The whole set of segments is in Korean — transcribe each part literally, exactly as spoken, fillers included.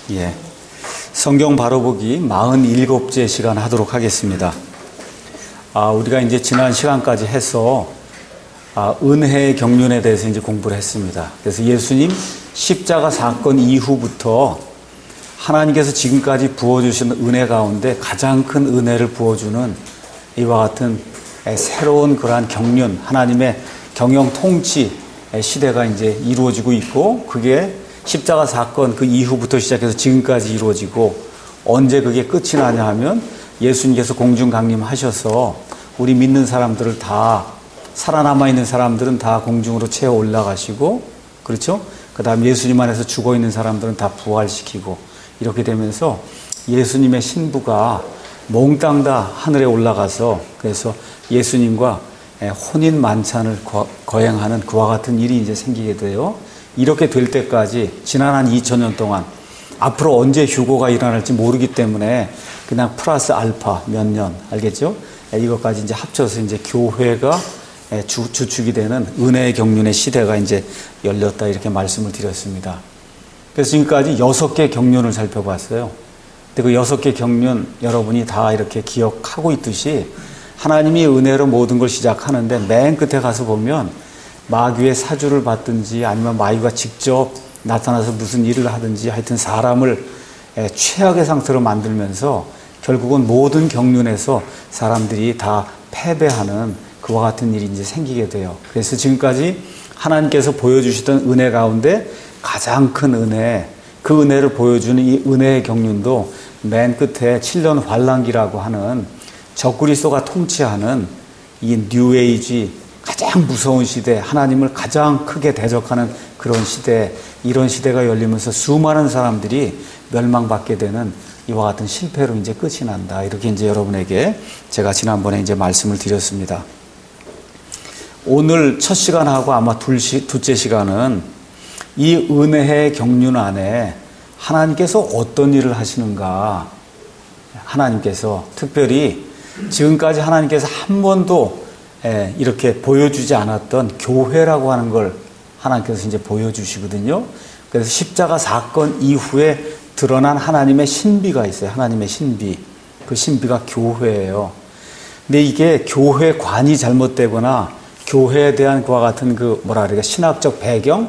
예. 성경 바로 보기 사십칠째 시간 하도록 하겠습니다. 아, 우리가 이제 지난 시간까지 해서 아, 은혜의 경륜에 대해서 이제 공부를 했습니다. 그래서 예수님 십자가 사건 이후부터 하나님께서 지금까지 부어주신 은혜 가운데 가장 큰 은혜를 부어주는 이와 같은 새로운 그러한 경륜, 하나님의 경영 통치 시대가 이제 이루어지고 있고, 그게 십자가 사건 그 이후부터 시작해서 지금까지 이루어지고, 언제 그게 끝이 나냐 하면 예수님께서 공중 강림하셔서 우리 믿는 사람들을 다, 살아남아 있는 사람들은 다 공중으로 채워 올라가시고, 그렇죠? 그 다음 예수님 안에서 죽어 있는 사람들은 다 부활시키고, 이렇게 되면서 예수님의 신부가 몽땅 다 하늘에 올라가서, 그래서 예수님과 혼인 만찬을 거행하는 그와 같은 일이 이제 생기게 돼요. 이렇게 될 때까지 지난 한 이천 년 동안, 앞으로 언제 휴고가 일어날지 모르기 때문에 그냥 플러스 알파 몇 년, 알겠죠? 이것까지 이제 합쳐서 이제 교회가 주, 주축이 되는 은혜의 경륜의 시대가 이제 열렸다, 이렇게 말씀을 드렸습니다. 그래서 지금까지 여섯 개 경륜을 살펴봤어요. 근데 그 여섯 개 경륜 여러분이 다 이렇게 기억하고 있듯이 하나님이 은혜로 모든 걸 시작하는데 맨 끝에 가서 보면 마귀의 사주를 받든지 아니면 마귀가 직접 나타나서 무슨 일을 하든지 하여튼 사람을 최악의 상태로 만들면서 결국은 모든 경륜에서 사람들이 다 패배하는 그와 같은 일이 이제 생기게 돼요. 그래서 지금까지 하나님께서 보여주시던 은혜 가운데 가장 큰 은혜, 그 은혜를 보여주는 이 은혜의 경륜도 맨 끝에 칠 년 환란기라고 하는 적그리스도가 통치하는 이 뉴에이지, 가장 무서운 시대, 하나님을 가장 크게 대적하는 그런 시대, 이런 시대가 열리면서 수많은 사람들이 멸망받게 되는 이와 같은 실패로 이제 끝이 난다. 이렇게 이제 여러분에게 제가 지난번에 이제 말씀을 드렸습니다. 오늘 첫 시간하고 아마 둘 시, 둘째 시간은 이 은혜의 경륜 안에 하나님께서 어떤 일을 하시는가, 하나님께서 특별히 지금까지 하나님께서 한 번도 이렇게 보여주지 않았던 교회라고 하는 걸 하나님께서 이제 보여주시거든요. 그래서 십자가 사건 이후에 드러난 하나님의 신비가 있어요. 하나님의 신비. 그 신비가 교회예요. 근데 이게 교회관이 잘못되거나 교회에 대한 그와 같은 그 뭐라 그래야, 신학적 배경,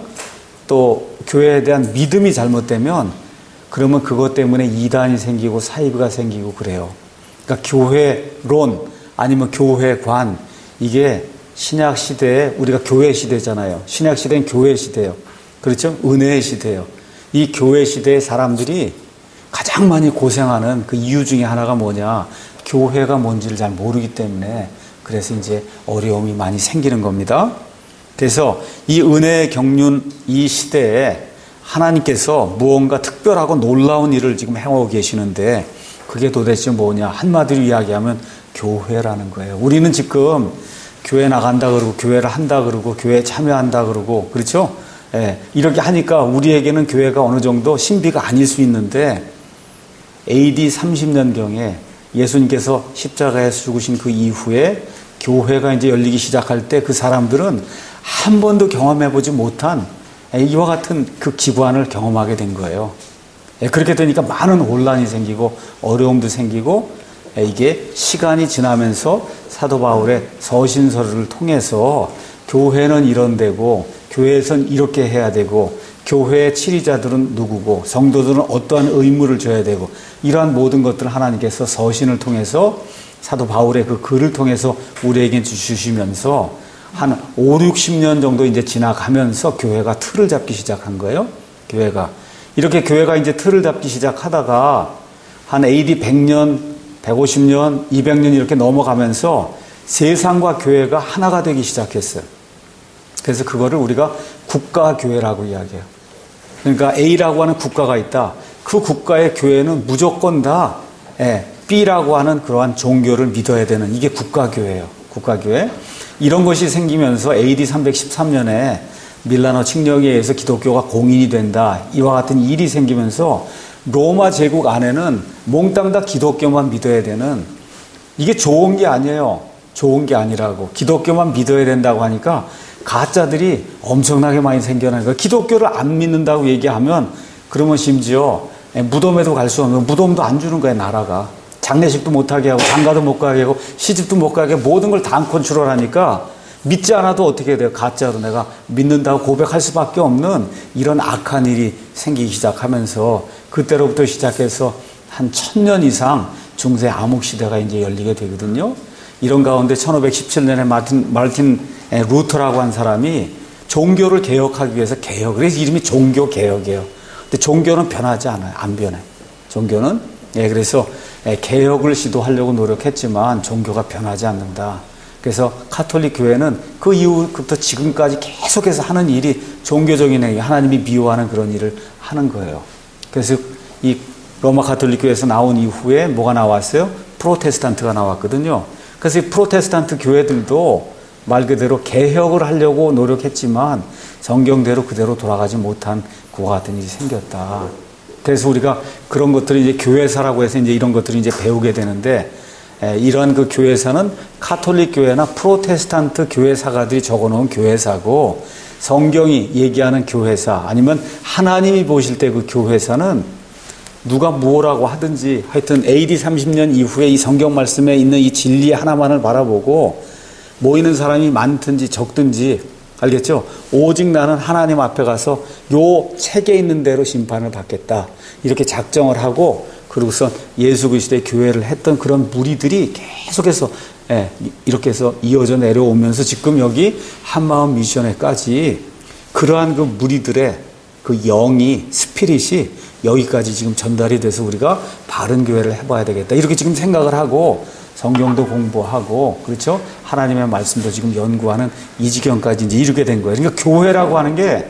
또 교회에 대한 믿음이 잘못되면 그러면 그것 때문에 이단이 생기고 사이비가 생기고 그래요. 그러니까 교회론 아니면 교회관, 이게 신약 시대에, 우리가 교회 시대잖아요. 신약 시대는 교회 시대예요. 그렇죠? 은혜의 시대예요. 이 교회 시대의 사람들이 가장 많이 고생하는 그 이유 중에 하나가 뭐냐, 교회가 뭔지를 잘 모르기 때문에, 그래서 이제 어려움이 많이 생기는 겁니다. 그래서 이 은혜의 경륜 이 시대에 하나님께서 무언가 특별하고 놀라운 일을 지금 행하고 계시는데, 그게 도대체 뭐냐, 한마디로 이야기하면 교회라는 거예요. 우리는 지금 교회 나간다 그러고 교회를 한다 그러고 교회에 참여한다 그러고, 그렇죠? 예, 이렇게 하니까 우리에게는 교회가 어느 정도 신비가 아닐 수 있는데, 에이디 삼십 년경에 예수님께서 십자가에서 죽으신 그 이후에 교회가 이제 열리기 시작할 때 그 사람들은 한 번도 경험해보지 못한 이와 같은 그 기관을 경험하게 된 거예요. 그렇게 되니까 많은 혼란이 생기고 어려움도 생기고, 이게 시간이 지나면서 사도 바울의 서신서를 통해서 교회는 이런 데고 교회에선 이렇게 해야 되고 교회의 치리자들은 누구고 성도들은 어떠한 의무를 줘야 되고, 이러한 모든 것들을 하나님께서 서신을 통해서 사도 바울의 그 글을 통해서 우리에게 주시면서 한 오, 육십 년 정도 이제 지나가면서 교회가 틀을 잡기 시작한 거예요. 교회가. 이렇게 교회가 이제 틀을 잡기 시작하다가 한 에이디 백 년, 백오십 년, 이백 년 이렇게 넘어가면서 세상과 교회가 하나가 되기 시작했어요. 그래서 그거를 우리가 국가교회라고 이야기해요. 그러니까 A라고 하는 국가가 있다. 그 국가의 교회는 무조건 다 B라고 하는 그러한 종교를 믿어야 되는, 이게 국가교회예요. 국가교회. 이런 것이 생기면서 에이디 삼백십삼 년에 밀라노 칙령에 의해서 기독교가 공인이 된다, 이와 같은 일이 생기면서 로마 제국 안에는 몽땅 다 기독교만 믿어야 되는, 이게 좋은 게 아니에요. 좋은 게 아니라고. 기독교만 믿어야 된다고 하니까 가짜들이 엄청나게 많이 생겨나는 거예요. 기독교를 안 믿는다고 얘기하면 그러면 심지어 무덤에도 갈 수 없는, 무덤도 안 주는 거예요, 나라가. 장례식도 못하게 하고, 장가도 못 가게 하고, 시집도 못 가게 하고, 모든 걸 다 컨트롤 하니까, 믿지 않아도 어떻게 돼요? 가짜로 내가 믿는다고 고백할 수밖에 없는 이런 악한 일이 생기기 시작하면서, 그때로부터 시작해서 한 천년 이상 중세 암흑 시대가 이제 열리게 되거든요. 이런 가운데 천오백십칠 년에 마틴, 마르틴 루터라고 한 사람이 종교를 개혁하기 위해서 개혁, 그래서 이름이 종교 개혁이에요. 근데 종교는 변하지 않아요. 안 변해. 종교는. 예, 그래서 개혁을 시도하려고 노력했지만 종교가 변하지 않는다. 그래서 가톨릭 교회는 그 이후부터 지금까지 계속해서 하는 일이 종교적인 행위, 하나님이 미워하는 그런 일을 하는 거예요. 그래서 이 로마 가톨릭 교회에서 나온 이후에 뭐가 나왔어요? 프로테스탄트가 나왔거든요. 그래서 이 프로테스탄트 교회들도 말 그대로 개혁을 하려고 노력했지만 성경대로 그대로 돌아가지 못한 그와 같은 일이 생겼다. 그래서 우리가 그런 것들을 이제 교회사라고 해서 이제 이런 것들을 이제 배우게 되는데, 에, 이런 그 교회사는 가톨릭 교회나 프로테스탄트 교회사가들이 적어놓은 교회사고, 성경이 얘기하는 교회사 아니면 하나님이 보실 때 그 교회사는 누가 뭐라고 하든지 하여튼 에이디 삼십 년 이후에 이 성경 말씀에 있는 이 진리 하나만을 바라보고 모이는 사람이 많든지 적든지, 알겠죠? 오직 나는 하나님 앞에 가서 요 책에 있는 대로 심판을 받겠다. 이렇게 작정을 하고, 그러고서 예수 그리스도의 교회를 했던 그런 무리들이 계속해서, 예, 이렇게 해서 이어져 내려오면서 지금 여기 한마음 미션회까지 그러한 그 무리들의 그 영이, 스피릿이 여기까지 지금 전달이 돼서 우리가 바른 교회를 해봐야 되겠다. 이렇게 지금 생각을 하고 성경도 공부하고, 그렇죠? 하나님의 말씀도 지금 연구하는 이 지경까지 이제 이르게 된 거예요. 그러니까 교회라고 하는 게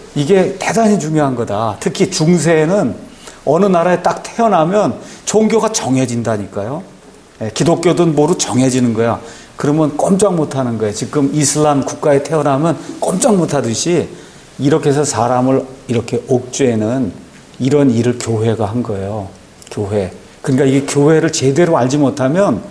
이게 대단히 중요한 거다. 특히 중세에는 어느 나라에 딱 태어나면 종교가 정해진다니까요. 예, 기독교든 뭐로 정해지는 거야. 그러면 꼼짝 못 하는 거예요. 지금 이슬람 국가에 태어나면 꼼짝 못 하듯이 이렇게 해서 사람을 이렇게 옥죄는 이런 일을 교회가 한 거예요. 교회. 그러니까 이게 교회를 제대로 알지 못하면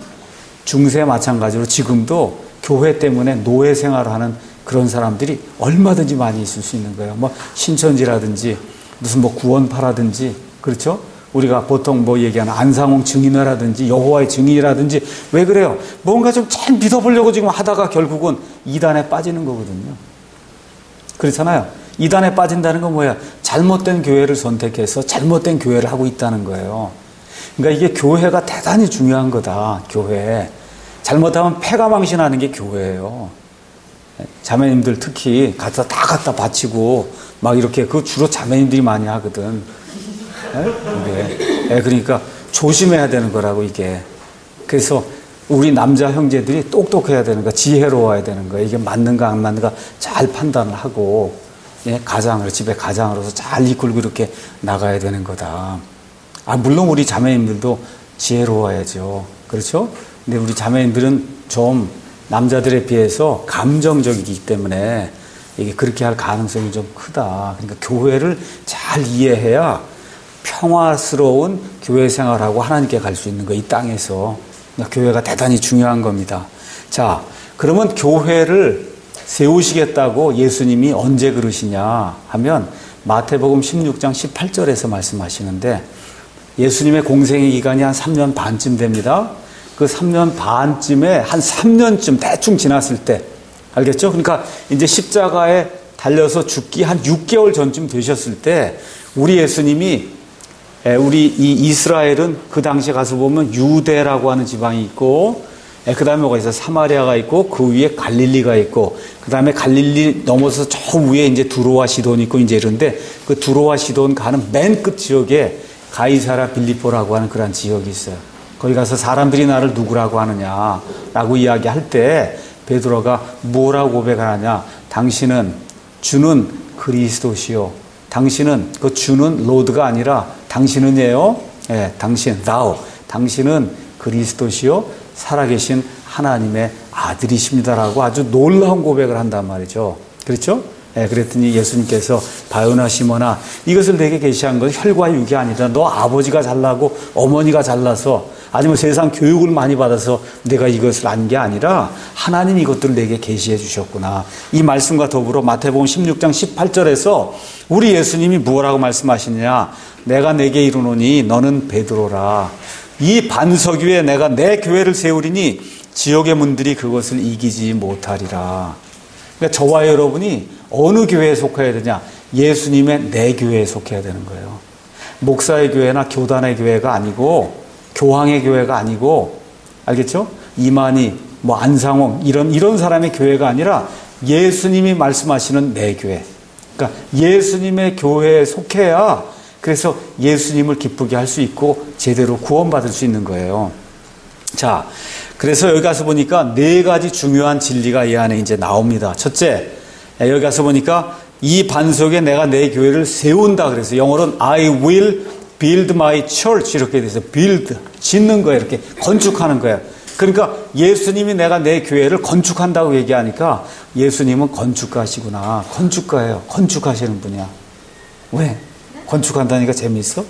중세 마찬가지로 지금도 교회 때문에 노예 생활을 하는 그런 사람들이 얼마든지 많이 있을 수 있는 거예요. 뭐 신천지라든지 무슨 뭐 구원파라든지, 그렇죠? 우리가 보통 뭐 얘기하는 안상홍 증인회라든지 여호와의 증인이라든지, 왜 그래요? 뭔가 좀 잘 믿어보려고 지금 하다가 결국은 이단에 빠지는 거거든요. 그렇잖아요. 이단에 빠진다는 건 뭐야? 잘못된 교회를 선택해서 잘못된 교회를 하고 있다는 거예요. 그러니까 이게 교회가 대단히 중요한 거다. 교회. 잘못하면 패가 망신하는 게 교회예요. 자매님들 특히 갖다 다 갖다 바치고 막 이렇게, 그 주로 자매님들이 많이 하거든. 네? 네, 그러니까 조심해야 되는 거라고 이게. 그래서 우리 남자 형제들이 똑똑해야 되는 거야. 지혜로워야 되는 거야. 이게 맞는가 안 맞는가 잘 판단을 하고, 예, 가장으로, 집에 가장으로서 잘 이끌고 이렇게 나가야 되는 거다. 아, 물론 우리 자매님들도 지혜로워야죠. 그렇죠? 근데 우리 자매님들은 좀 남자들에 비해서 감정적이기 때문에 이게 그렇게 할 가능성이 좀 크다. 그러니까 교회를 잘 이해해야 평화스러운 교회 생활하고 하나님께 갈 수 있는 거, 이 땅에서. 그러니까 교회가 대단히 중요한 겁니다. 자, 그러면 교회를 세우시겠다고 예수님이 언제 그러시냐 하면 마태복음 십육 장 십팔 절에서 말씀하시는데, 예수님의 공생의 기간이 한 삼 년 반쯤 됩니다. 그 삼 년 반쯤에 한 삼 년쯤 대충 지났을 때, 알겠죠? 그러니까 이제 십자가에 달려서 죽기 한 육 개월 전쯤 되셨을 때, 우리 예수님이, 우리 이 이스라엘은 그 당시에 가서 보면 유대라고 하는 지방이 있고, 그 다음에 뭐가 있어? 사마리아가 있고, 그 위에 갈릴리가 있고, 그 다음에 갈릴리 넘어서 저 위에 이제 두로와 시돈이 있고, 이제 이런데, 그 두로와 시돈 가는 맨 끝 지역에 가이사라 빌립보라고 하는 그런 지역이 있어요. 거기 가서 사람들이 나를 누구라고 하느냐라고 이야기할 때 베드로가 뭐라고 고백하느냐? 당신은 주는 그리스도시요. 당신은, 그 주는 로드가 아니라 당신은이에요. 예, 당신, thou. 당신은 그리스도시요 살아계신 하나님의 아들이십니다라고 아주 놀라운 고백을 한단 말이죠. 그렇죠? 예, 그랬더니 예수님께서 바요나 시몬아, 이것을 내게 계시한 건 혈과 육이 아니라 너 아버지가 잘나고 어머니가 잘나서 아니면 세상 교육을 많이 받아서 내가 이것을 안 게 아니라 하나님이 이것들을 내게 계시해 주셨구나. 이 말씀과 더불어 마태복음 십육 장 십팔 절에서 우리 예수님이 무엇라고 말씀하시느냐. 내가 내게 이르노니 너는 베드로라. 이 반석 위에 내가 내 교회를 세우리니 지옥의 문들이 그것을 이기지 못하리라. 그러니까 저와 여러분이 어느 교회에 속해야 되냐? 예수님의 내 교회에 속해야 되는 거예요. 목사의 교회나 교단의 교회가 아니고 교황의 교회가 아니고 알겠죠? 이만희, 뭐 안상홍 이런 이런 사람의 교회가 아니라 예수님이 말씀하시는 내 교회. 그러니까 예수님의 교회에 속해야 그래서 예수님을 기쁘게 할 수 있고 제대로 구원받을 수 있는 거예요. 자, 그래서 여기 가서 보니까 네 가지 중요한 진리가 이 안에 이제 나옵니다. 첫째, 여기 가서 보니까 이 반석에 내가 내 교회를 세운다. 그래서 영어로는 I will build my church 이렇게 돼서 build, 짓는 거예요. 이렇게 건축하는 거예요. 그러니까 예수님이 내가 내 교회를 건축한다고 얘기하니까 예수님은 건축가시구나. 건축가예요. 건축하시는 분이야. 왜? 건축한다니까 재미있어?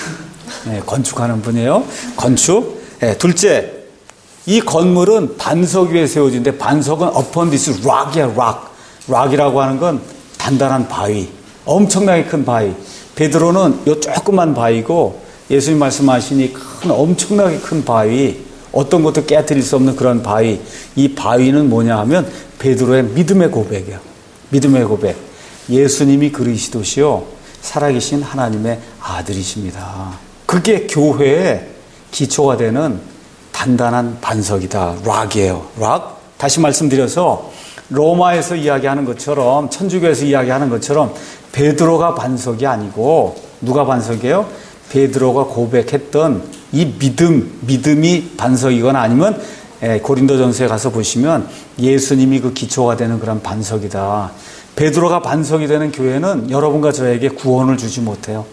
네, 건축하는 분이에요. 건축. 네, 둘째, 이 건물은 반석 위에 세워진데 반석은 upon this rock이야, rock. rock이라고 하는 건 단단한 바위. 엄청나게 큰 바위. 베드로는 요 조그만 바위고 예수님 말씀하시니 큰 엄청나게 큰 바위. 어떤 것도 깨트릴 수 없는 그런 바위. 이 바위는 뭐냐 하면 베드로의 믿음의 고백이야. 믿음의 고백. 예수님이 그리스도시요 살아계신 하나님의 아들이십니다. 그게 교회의 기초가 되는 단단한 반석이다. 락이에요. 락. 다시 말씀드려서 로마에서 이야기하는 것처럼 천주교에서 이야기하는 것처럼 베드로가 반석이 아니고 누가 반석이에요? 베드로가 고백했던 이 믿음, 믿음이 반석이거나 아니면 고린도전서에 가서 보시면 예수님이 그 기초가 되는 그런 반석이다. 베드로가 반석이 되는 교회는 여러분과 저에게 구원을 주지 못해요.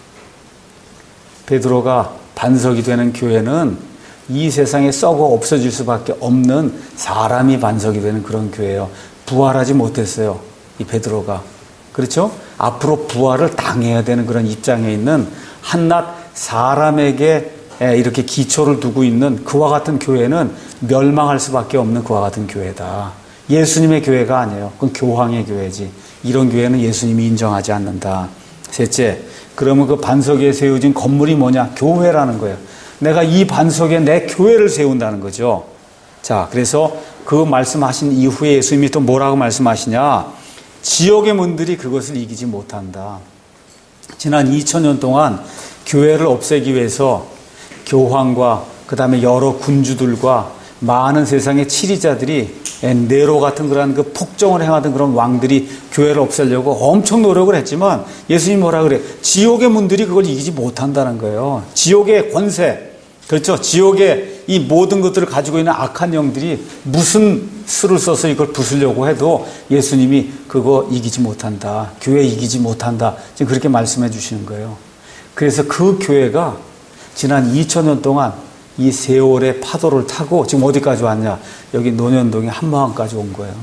베드로가 반석이 되는 교회는 이 세상에 썩어 없어질 수밖에 없는 사람이 반석이 되는 그런 교회예요. 부활하지 못했어요. 이 베드로가. 그렇죠? 앞으로 부활을 당해야 되는 그런 입장에 있는 한낱 사람에게 이렇게 기초를 두고 있는 그와 같은 교회는 멸망할 수밖에 없는 그와 같은 교회다. 예수님의 교회가 아니에요. 그건 교황의 교회지. 이런 교회는 예수님이 인정하지 않는다. 셋째, 그러면 그 반석에 세워진 건물이 뭐냐? 교회라는 거예요. 내가 이 반석에 내 교회를 세운다는 거죠. 자, 그래서 그 말씀하신 이후에 예수님이 또 뭐라고 말씀하시냐? 지옥의 문들이 그것을 이기지 못한다. 지난 이천 년 동안 교회를 없애기 위해서 교황과 그 다음에 여러 군주들과 많은 세상의 치리자들이 네로 같은 그런 그 폭정을 행하던 그런 왕들이 교회를 없애려고 엄청 노력을 했지만 예수님이 뭐라 그래? 지옥의 문들이 그걸 이기지 못한다는 거예요. 지옥의 권세, 그렇죠? 지옥의 이 모든 것들을 가지고 있는 악한 영들이 무슨 수를 써서 이걸 부수려고 해도 예수님이 그거 이기지 못한다. 교회 이기지 못한다. 지금 그렇게 말씀해 주시는 거예요. 그래서 그 교회가 지난 이천 년 동안 이 세월의 파도를 타고 지금 어디까지 왔냐? 여기 논현동의 한마음까지 온 거예요.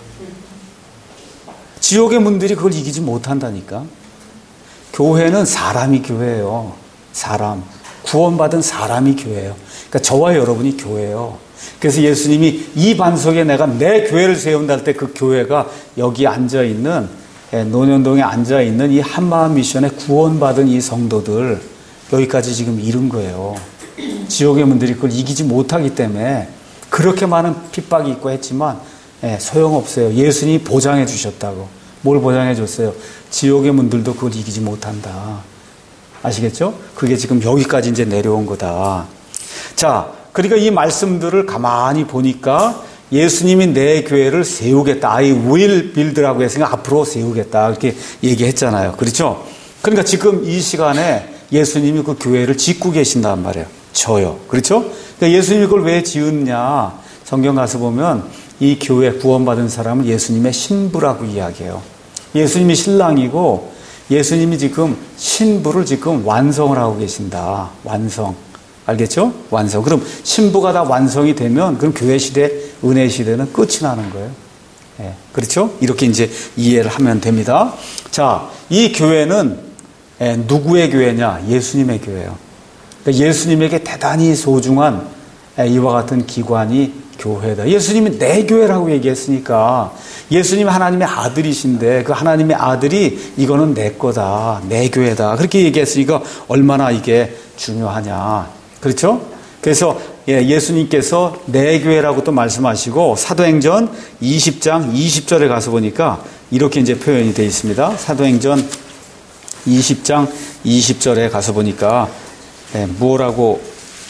지옥의 문들이 그걸 이기지 못한다니까. 교회는 사람이 교회예요. 사람. 구원받은 사람이 교회예요. 그러니까 저와 여러분이 교회예요. 그래서 예수님이 이 반석에 내가 내 교회를 세운다 할 때 그 교회가 여기 앉아있는 논현동에 앉아있는 이 한마음 미션에 구원받은 이 성도들 여기까지 지금 이른 거예요. 지옥의 문들이 그걸 이기지 못하기 때문에 그렇게 많은 핍박이 있고 했지만 소용없어요. 예수님이 보장해 주셨다고. 뭘 보장해 줬어요? 지옥의 문들도 그걸 이기지 못한다. 아시겠죠? 그게 지금 여기까지 이제 내려온 거다. 자, 그러니까 이 말씀들을 가만히 보니까 예수님이 내 교회를 세우겠다. I will build라고 했으니까 앞으로 세우겠다. 이렇게 얘기했잖아요. 그렇죠? 그러니까 지금 이 시간에 예수님이 그 교회를 짓고 계신단 말이에요. 저요. 그렇죠? 그러니까 예수님이 그걸 왜 지었냐? 성경 가서 보면 이 교회 구원받은 사람은 예수님의 신부라고 이야기해요. 예수님이 신랑이고 예수님이 지금 신부를 지금 완성을 하고 계신다. 완성. 알겠죠? 완성. 그럼 신부가 다 완성이 되면 그럼 교회 시대, 은혜 시대는 끝이 나는 거예요. 예, 그렇죠? 이렇게 이제 이해를 하면 됩니다. 자, 이 교회는 예, 누구의 교회냐? 예수님의 교회예요. 그러니까 예수님에게 대단히 소중한 이와 같은 기관이 교회다. 예수님이 내 교회라고 얘기했으니까 예수님 하나님의 아들이신데 그 하나님의 아들이 이거는 내 거다. 내 교회다. 그렇게 얘기했으니까 얼마나 이게 중요하냐. 그렇죠? 그래서 예수님께서 내 교회라고 또 말씀하시고 사도행전 이십 장 이십 절에 가서 보니까 이렇게 이제 표현이 되어 있습니다. 사도행전 이십 장 이십 절에 가서 보니까 네, 뭐라고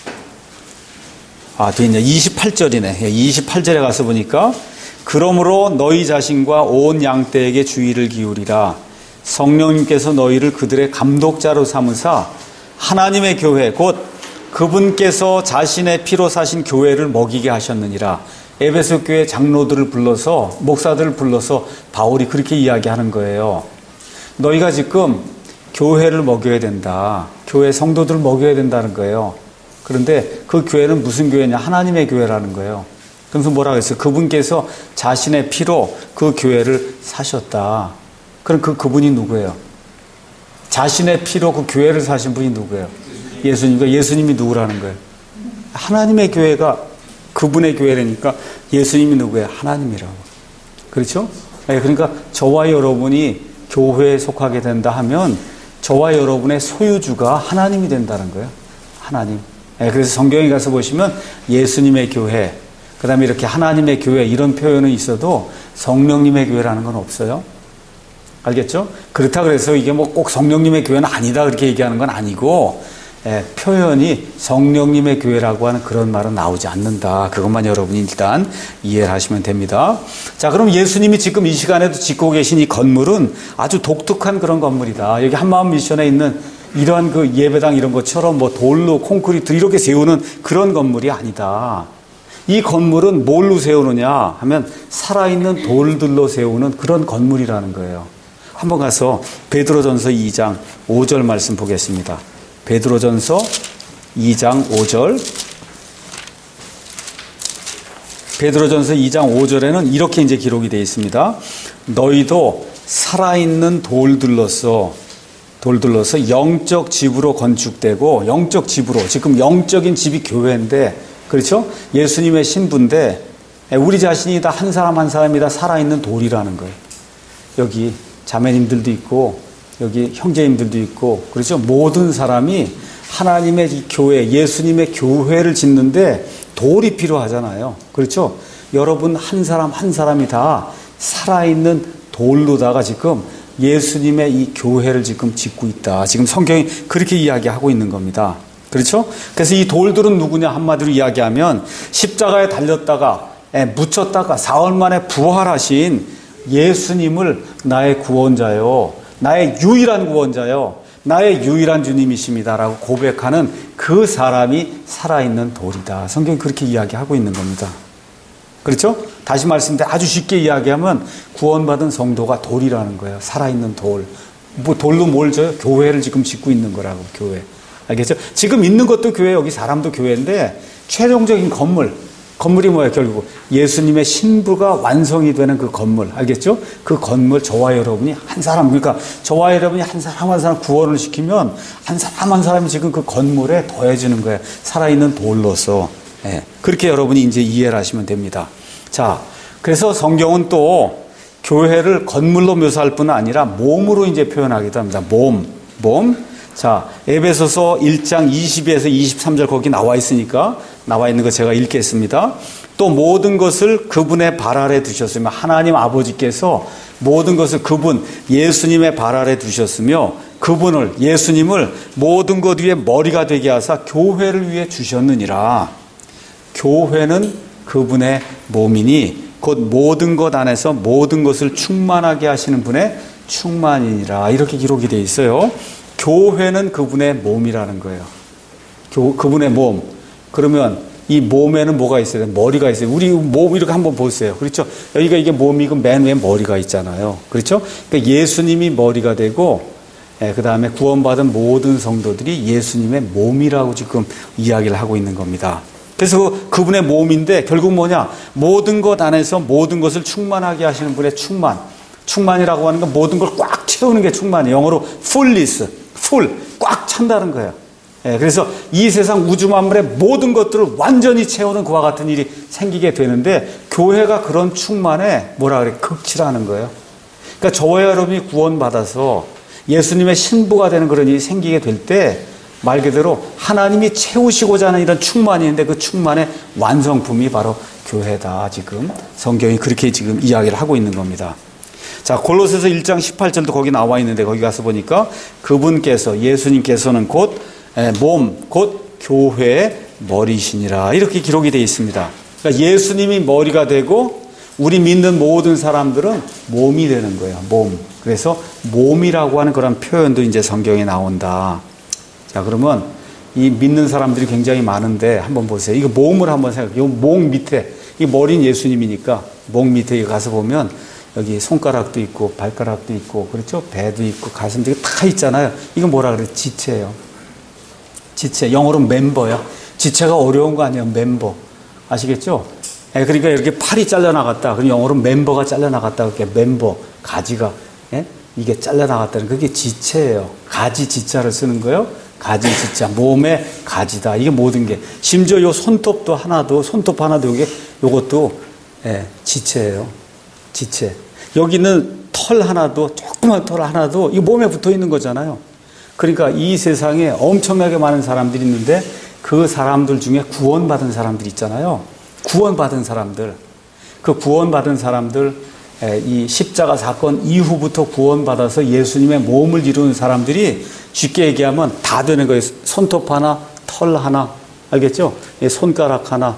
아, 뒤에 이십팔 절이네. 이십팔 절에 가서 보니까 그러므로 너희 자신과 온 양떼에게 주의를 기울이라. 성령님께서 너희를 그들의 감독자로 삼으사 하나님의 교회 곧 그분께서 자신의 피로 사신 교회를 먹이게 하셨느니라. 에베소 교회 장로들을 불러서 목사들을 불러서 바울이 그렇게 이야기하는 거예요. 너희가 지금 교회를 먹여야 된다. 교회 성도들을 먹여야 된다는 거예요. 그런데 그 교회는 무슨 교회냐? 하나님의 교회라는 거예요. 그래서 뭐라고 했어요? 그분께서 자신의 피로 그 교회를 사셨다. 그럼 그 그분이 누구예요? 자신의 피로 그 교회를 사신 분이 누구예요? 예수님과 예수님이 누구라는 거예요? 하나님의 교회가 그분의 교회라니까 예수님이 누구예요? 하나님이라고. 그렇죠? 그러니까 저와 여러분이 교회에 속하게 된다 하면 저와 여러분의 소유주가 하나님이 된다는 거예요. 하나님. 그래서 성경에 가서 보시면 예수님의 교회, 그 다음에 이렇게 하나님의 교회 이런 표현은 있어도 성령님의 교회라는 건 없어요. 알겠죠? 그렇다 그래서 이게 뭐 꼭 성령님의 교회는 아니다 그렇게 얘기하는 건 아니고 예, 표현이 성령님의 교회라고 하는 그런 말은 나오지 않는다. 그것만 여러분이 일단 이해를 하시면 됩니다. 자, 그럼 예수님이 지금 이 시간에도 짓고 계신 이 건물은 아주 독특한 그런 건물이다. 여기 한마음 미션에 있는 이러한 그 예배당 이런 것처럼 뭐 돌로 콘크리트 이렇게 세우는 그런 건물이 아니다. 이 건물은 뭘로 세우느냐 하면 살아있는 돌들로 세우는 그런 건물이라는 거예요. 한번 가서 베드로전서 이 장 오 절 말씀 보겠습니다. 베드로전서 이 장 오 절. 베드로전서 이 장 오 절에는 이렇게 이제 기록이 되어 있습니다. 너희도 살아있는 돌들로서 돌들로서 영적 집으로 건축되고 영적 집으로 지금 영적인 집이 교회인데 그렇죠? 예수님의 신부인데 우리 자신이 다 한 사람 한 사람이 다 살아있는 돌이라는 거예요. 여기 자매님들도 있고 여기 형제님들도 있고 그렇죠? 모든 사람이 하나님의 이 교회 예수님의 교회를 짓는데 돌이 필요하잖아요. 그렇죠? 여러분 한 사람 한 사람이 다 살아있는 돌로다가 지금 예수님의 이 교회를 지금 짓고 있다. 지금 성경이 그렇게 이야기하고 있는 겁니다. 그렇죠? 그래서 이 돌들은 누구냐 한마디로 이야기하면 십자가에 달렸다가 묻혔다가 사흘 만에 부활하신 예수님을 나의 구원자요. 나의 유일한 구원자요. 나의 유일한 주님이십니다라고 고백하는 그 사람이 살아있는 돌이다. 성경이 그렇게 이야기하고 있는 겁니다. 그렇죠? 다시 말씀드려 아주 쉽게 이야기하면 구원받은 성도가 돌이라는 거예요. 살아있는 돌. 뭐 돌로 뭘 져요? 교회를 지금 짓고 있는 거라고, 교회. 알겠죠? 지금 있는 것도 교회, 여기 사람도 교회인데 최종적인 건물. 건물이 뭐예요? 결국 예수님의 신부가 완성이 되는 그 건물. 알겠죠? 그 건물 저와 여러분이 한 사람, 그러니까 저와 여러분이 한 사람 한 사람 구원을 시키면 한 사람 한 사람이 지금 그 건물에 더해지는 거예요. 살아있는 돌로서. 예, 그렇게 여러분이 이제 이해를 하시면 됩니다. 자, 그래서 성경은 또 교회를 건물로 묘사할 뿐 아니라 몸으로 이제 표현하기도 합니다. 몸, 몸. 자, 에베소서 일 장 이십에서 이십삼 절 거기 나와 있으니까 나와 있는 거 제가 읽겠습니다. 또 모든 것을 그분의 발 아래 두셨으며 하나님 아버지께서 모든 것을 그분 예수님의 발 아래 두셨으며 그분을 예수님을 모든 것 위에 머리가 되게 하사 교회를 위해 주셨느니라. 교회는 그분의 몸이니 곧 모든 것 안에서 모든 것을 충만하게 하시는 분의 충만이니라. 이렇게 기록이 되어 있어요. 교회는 그분의 몸이라는 거예요. 교, 그분의 몸. 그러면 이 몸에는 뭐가 있어요? 머리가 있어요. 우리 몸 이렇게 한번 보세요. 그렇죠? 여기가 이게 몸이고 맨 위에 머리가 있잖아요. 그렇죠? 그러니까 예수님이 머리가 되고 예, 그 다음에 구원받은 모든 성도들이 예수님의 몸이라고 지금 이야기를 하고 있는 겁니다. 그래서 그분의 몸인데 결국 뭐냐? 모든 것 안에서 모든 것을 충만하게 하시는 분의 충만. 충만이라고 하는 건 모든 걸 꽉 채우는 게 충만이에요. 영어로 fullness, full, 꽉 찬다는 거예요. 예, 그래서 이 세상 우주 만물의 모든 것들을 완전히 채우는 그와 같은 일이 생기게 되는데 교회가 그런 충만에 뭐라 그래? 극치라는 거예요. 그러니까 저와 여러분이 구원받아서 예수님의 신부가 되는 그런 일이 생기게 될 때 말 그대로 하나님이 채우시고자 하는 이런 충만이 있는데 그 충만의 완성품이 바로 교회다. 지금 성경이 그렇게 지금 이야기를 하고 있는 겁니다. 자, 골로새서 일 장 십팔 절도 거기 나와 있는데 거기 가서 보니까 그분께서 예수님께서는 곧 몸, 곧 교회의 머리시니라 이렇게 기록이 되어 있습니다. 그러니까 예수님이 머리가 되고 우리 믿는 모든 사람들은 몸이 되는 거예요. 몸. 그래서 몸이라고 하는 그런 표현도 이제 성경에 나온다. 자, 그러면 이 믿는 사람들이 굉장히 많은데 한번 보세요. 이거 몸을 한번 생각해요. 목 밑에, 이 머리는 예수님이니까 목 밑에 가서 보면 여기 손가락도 있고 발가락도 있고 그렇죠? 배도 있고 가슴도 있고 다 있잖아요. 이거 뭐라 그래요? 지체예요. 지체. 영어로 멤버요. 지체가 어려운 거 아니에요. 멤버. 아시겠죠? 예, 그러니까 이렇게 팔이 잘려나갔다. 그럼 영어로 멤버가 잘려나갔다. 그렇게 멤버, 가지가, 예? 이게 잘려나갔다는 그게 지체예요. 가지 지자를 쓰는 거예요. 가지 지자. 몸의 가지다. 이게 모든 게. 심지어 요 손톱도 하나도, 손톱 하나도 요게, 요것도, 예, 지체예요. 지체. 여기는 털 하나도, 조그만 털 하나도, 이게 몸에 붙어 있는 거잖아요. 그러니까 이 세상에 엄청나게 많은 사람들이 있는데 그 사람들 중에 구원받은 사람들이 있잖아요. 구원받은 사람들. 그 구원받은 사람들, 이 십자가 사건 이후부터 구원받아서 예수님의 몸을 이루는 사람들이 쉽게 얘기하면 다 되는 거예요. 손톱 하나, 털 하나, 알겠죠? 손가락 하나,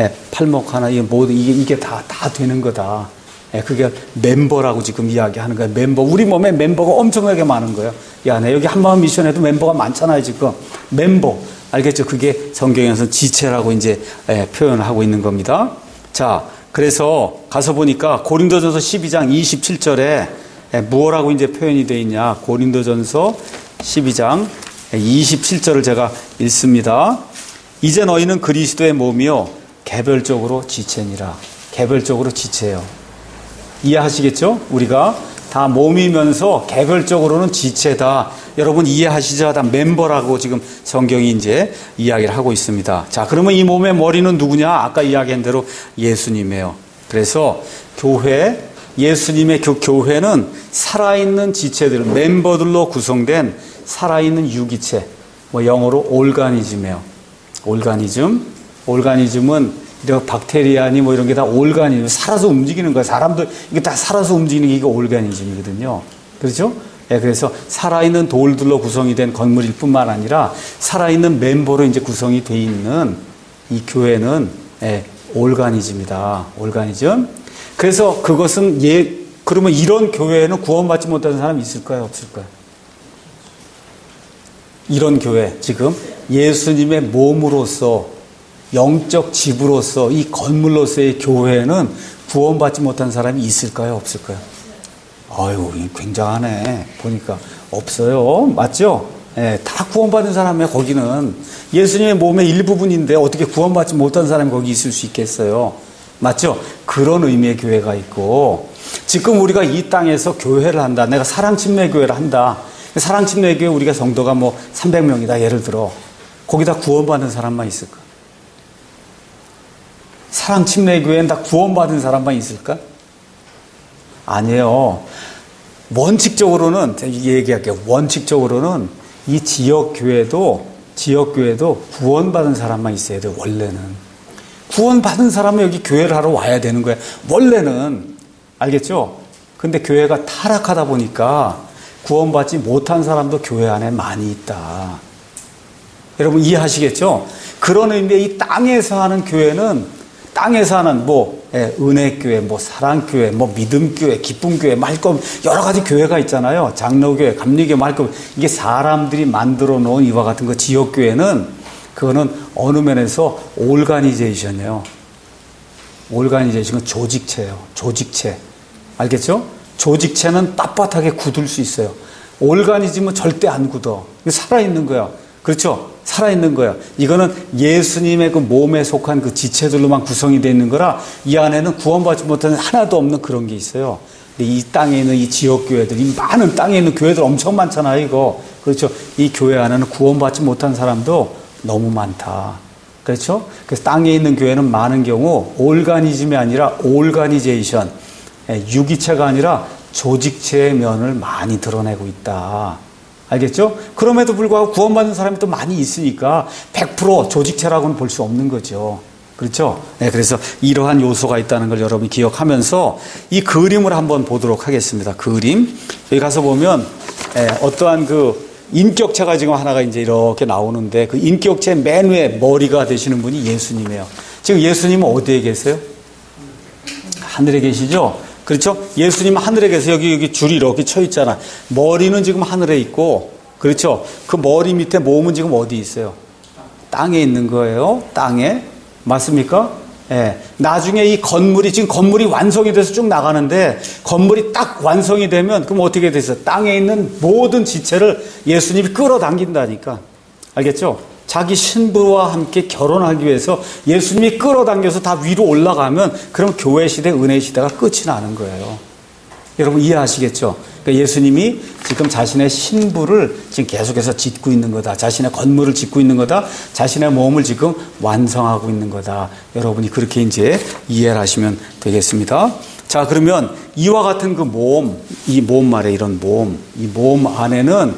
팔목 하나, 이게 모두, 이게, 이게 다, 다 되는 거다. 그게 멤버라고 지금 이야기하는 거예요. 멤버. 우리 몸에 멤버가 엄청나게 많은 거예요. 이 안에. 여기 한마음 미션에도 멤버가 많잖아요, 지금. 멤버. 알겠죠? 그게 성경에서 지체라고 이제 표현을 하고 있는 겁니다. 자, 그래서 가서 보니까 고린도전서 십이 장 이십칠 절에 무엇라고 이제 표현이 되어 있냐. 고린도전서 십이 장 이십칠 절을 제가 읽습니다. 이제 너희는 그리스도의 몸이요 개별적으로 지체니라. 개별적으로 지체예요. 이해하시겠죠? 우리가 다 몸이면서 개별적으로는 지체다. 여러분 이해하시죠? 다 멤버라고 지금 성경이 이제 이야기를 하고 있습니다. 자, 그러면 이 몸의 머리는 누구냐? 아까 이야기한 대로 예수님이에요. 그래서 교회, 예수님의 그 교회는 살아있는 지체들, 멤버들로 구성된 살아있는 유기체, 뭐 영어로 올가니즘이에요. 올가니즘. 올가니즘은 이런 박테리아니 뭐 이런 게 다 올가니즘, 살아서 움직이는 거예요. 사람도 이게 다 살아서 움직이는 게 이게 올가니즘이거든요. 그렇죠? 예, 그래서 살아있는 돌들로 구성이 된 건물일 뿐만 아니라 살아있는 멤버로 이제 구성이 돼 있는 이 교회는 예, 올가니즘이다. 올가니즘. 그래서 그것은 예, 그러면 이런 교회에는 구원받지 못하는 사람이 있을까요? 없을까요? 이런 교회, 지금 예수님의 몸으로서 영적 집으로서 이 건물로서의 교회는 구원받지 못한 사람이 있을까요? 없을까요? 아유, 굉장하네. 보니까 없어요. 맞죠? 예, 다 구원받은 사람이에요. 거기는 예수님의 몸의 일부분인데 어떻게 구원받지 못한 사람이 거기 있을 수 있겠어요? 맞죠? 그런 의미의 교회가 있고, 지금 우리가 이 땅에서 교회를 한다. 내가 사랑침례교회를 한다. 사랑침례교회 우리가 성도가 뭐 삼백 명이다. 예를 들어 거기다 구원받은 사람만 있을까? 사랑침례교회는 다 구원받은 사람만 있을까? 아니에요. 원칙적으로는, 얘기할게요. 원칙적으로는 이 지역교회도, 지역교회도 구원받은 사람만 있어야 돼요, 원래는. 구원받은 사람은 여기 교회를 하러 와야 되는 거예요. 원래는. 알겠죠? 근데 교회가 타락하다 보니까 구원받지 못한 사람도 교회 안에 많이 있다. 여러분 이해하시겠죠? 그런 의미의 이 땅에서 하는 교회는 땅에서 하는 뭐 예, 은혜교회, 뭐 사랑교회, 뭐 믿음교회, 기쁨교회, 말끔 여러 가지 교회가 있잖아요. 장로교회, 감리교회, 말끔 이게 사람들이 만들어 놓은 이와 같은 그 지역교회는 그거는 어느 면에서 올가니제이션이에요. 올가니제이션은 조직체예요. 조직체. 알겠죠? 조직체는 빳빳하게 굳을 수 있어요. 올가니즘은 절대 안 굳어. 살아있는 거야. 그렇죠? 살아있는 거야. 이거는 예수님의 그 몸에 속한 그 지체들로만 구성이 되어 있는 거라 이 안에는 구원받지 못하는 하나도 없는 그런 게 있어요. 근데 이 땅에 있는 이 지역교회들, 이 많은 땅에 있는 교회들 엄청 많잖아요, 이거. 그렇죠. 이 교회 안에는 구원받지 못한 사람도 너무 많다. 그렇죠. 그래서 땅에 있는 교회는 많은 경우 올가니즘이 아니라 올가니제이션, 유기체가 아니라 조직체의 면을 많이 드러내고 있다. 알겠죠? 그럼에도 불구하고 구원받는 사람이 또 많이 있으니까 백 퍼센트 조직체라고는 볼 수 없는 거죠. 그렇죠? 네, 그래서 이러한 요소가 있다는 걸 여러분이 기억하면서 이 그림을 한번 보도록 하겠습니다. 그림. 여기 가서 보면 예, 어떠한 그 인격체가 지금 하나가 이제 이렇게 나오는데 그 인격체 맨 위에 머리가 되시는 분이 예수님이에요. 지금 예수님은 어디에 계세요? 하늘에 계시죠? 그렇죠? 예수님은 하늘에 계세요. 여기, 여기 줄이 이렇게 쳐 있잖아. 머리는 지금 하늘에 있고, 그렇죠? 그 머리 밑에 몸은 지금 어디 있어요? 땅에 있는 거예요. 땅에. 맞습니까? 예. 나중에 이 건물이, 지금 건물이 완성이 돼서 쭉 나가는데, 건물이 딱 완성이 되면, 그럼 어떻게 되세요? 땅에 있는 모든 지체를 예수님이 끌어당긴다니까. 알겠죠? 자기 신부와 함께 결혼하기 위해서 예수님이 끌어당겨서 다 위로 올라가면, 그럼 교회 시대, 은혜 시대가 끝이 나는 거예요. 여러분 이해하시겠죠? 그러니까 예수님이 지금 자신의 신부를 지금 계속해서 짓고 있는 거다. 자신의 건물을 짓고 있는 거다. 자신의 몸을 지금 완성하고 있는 거다. 여러분이 그렇게 이제 이해를 하시면 되겠습니다. 자, 그러면 이와 같은 그 몸, 이 몸 말에 이런 몸, 이 몸 안에는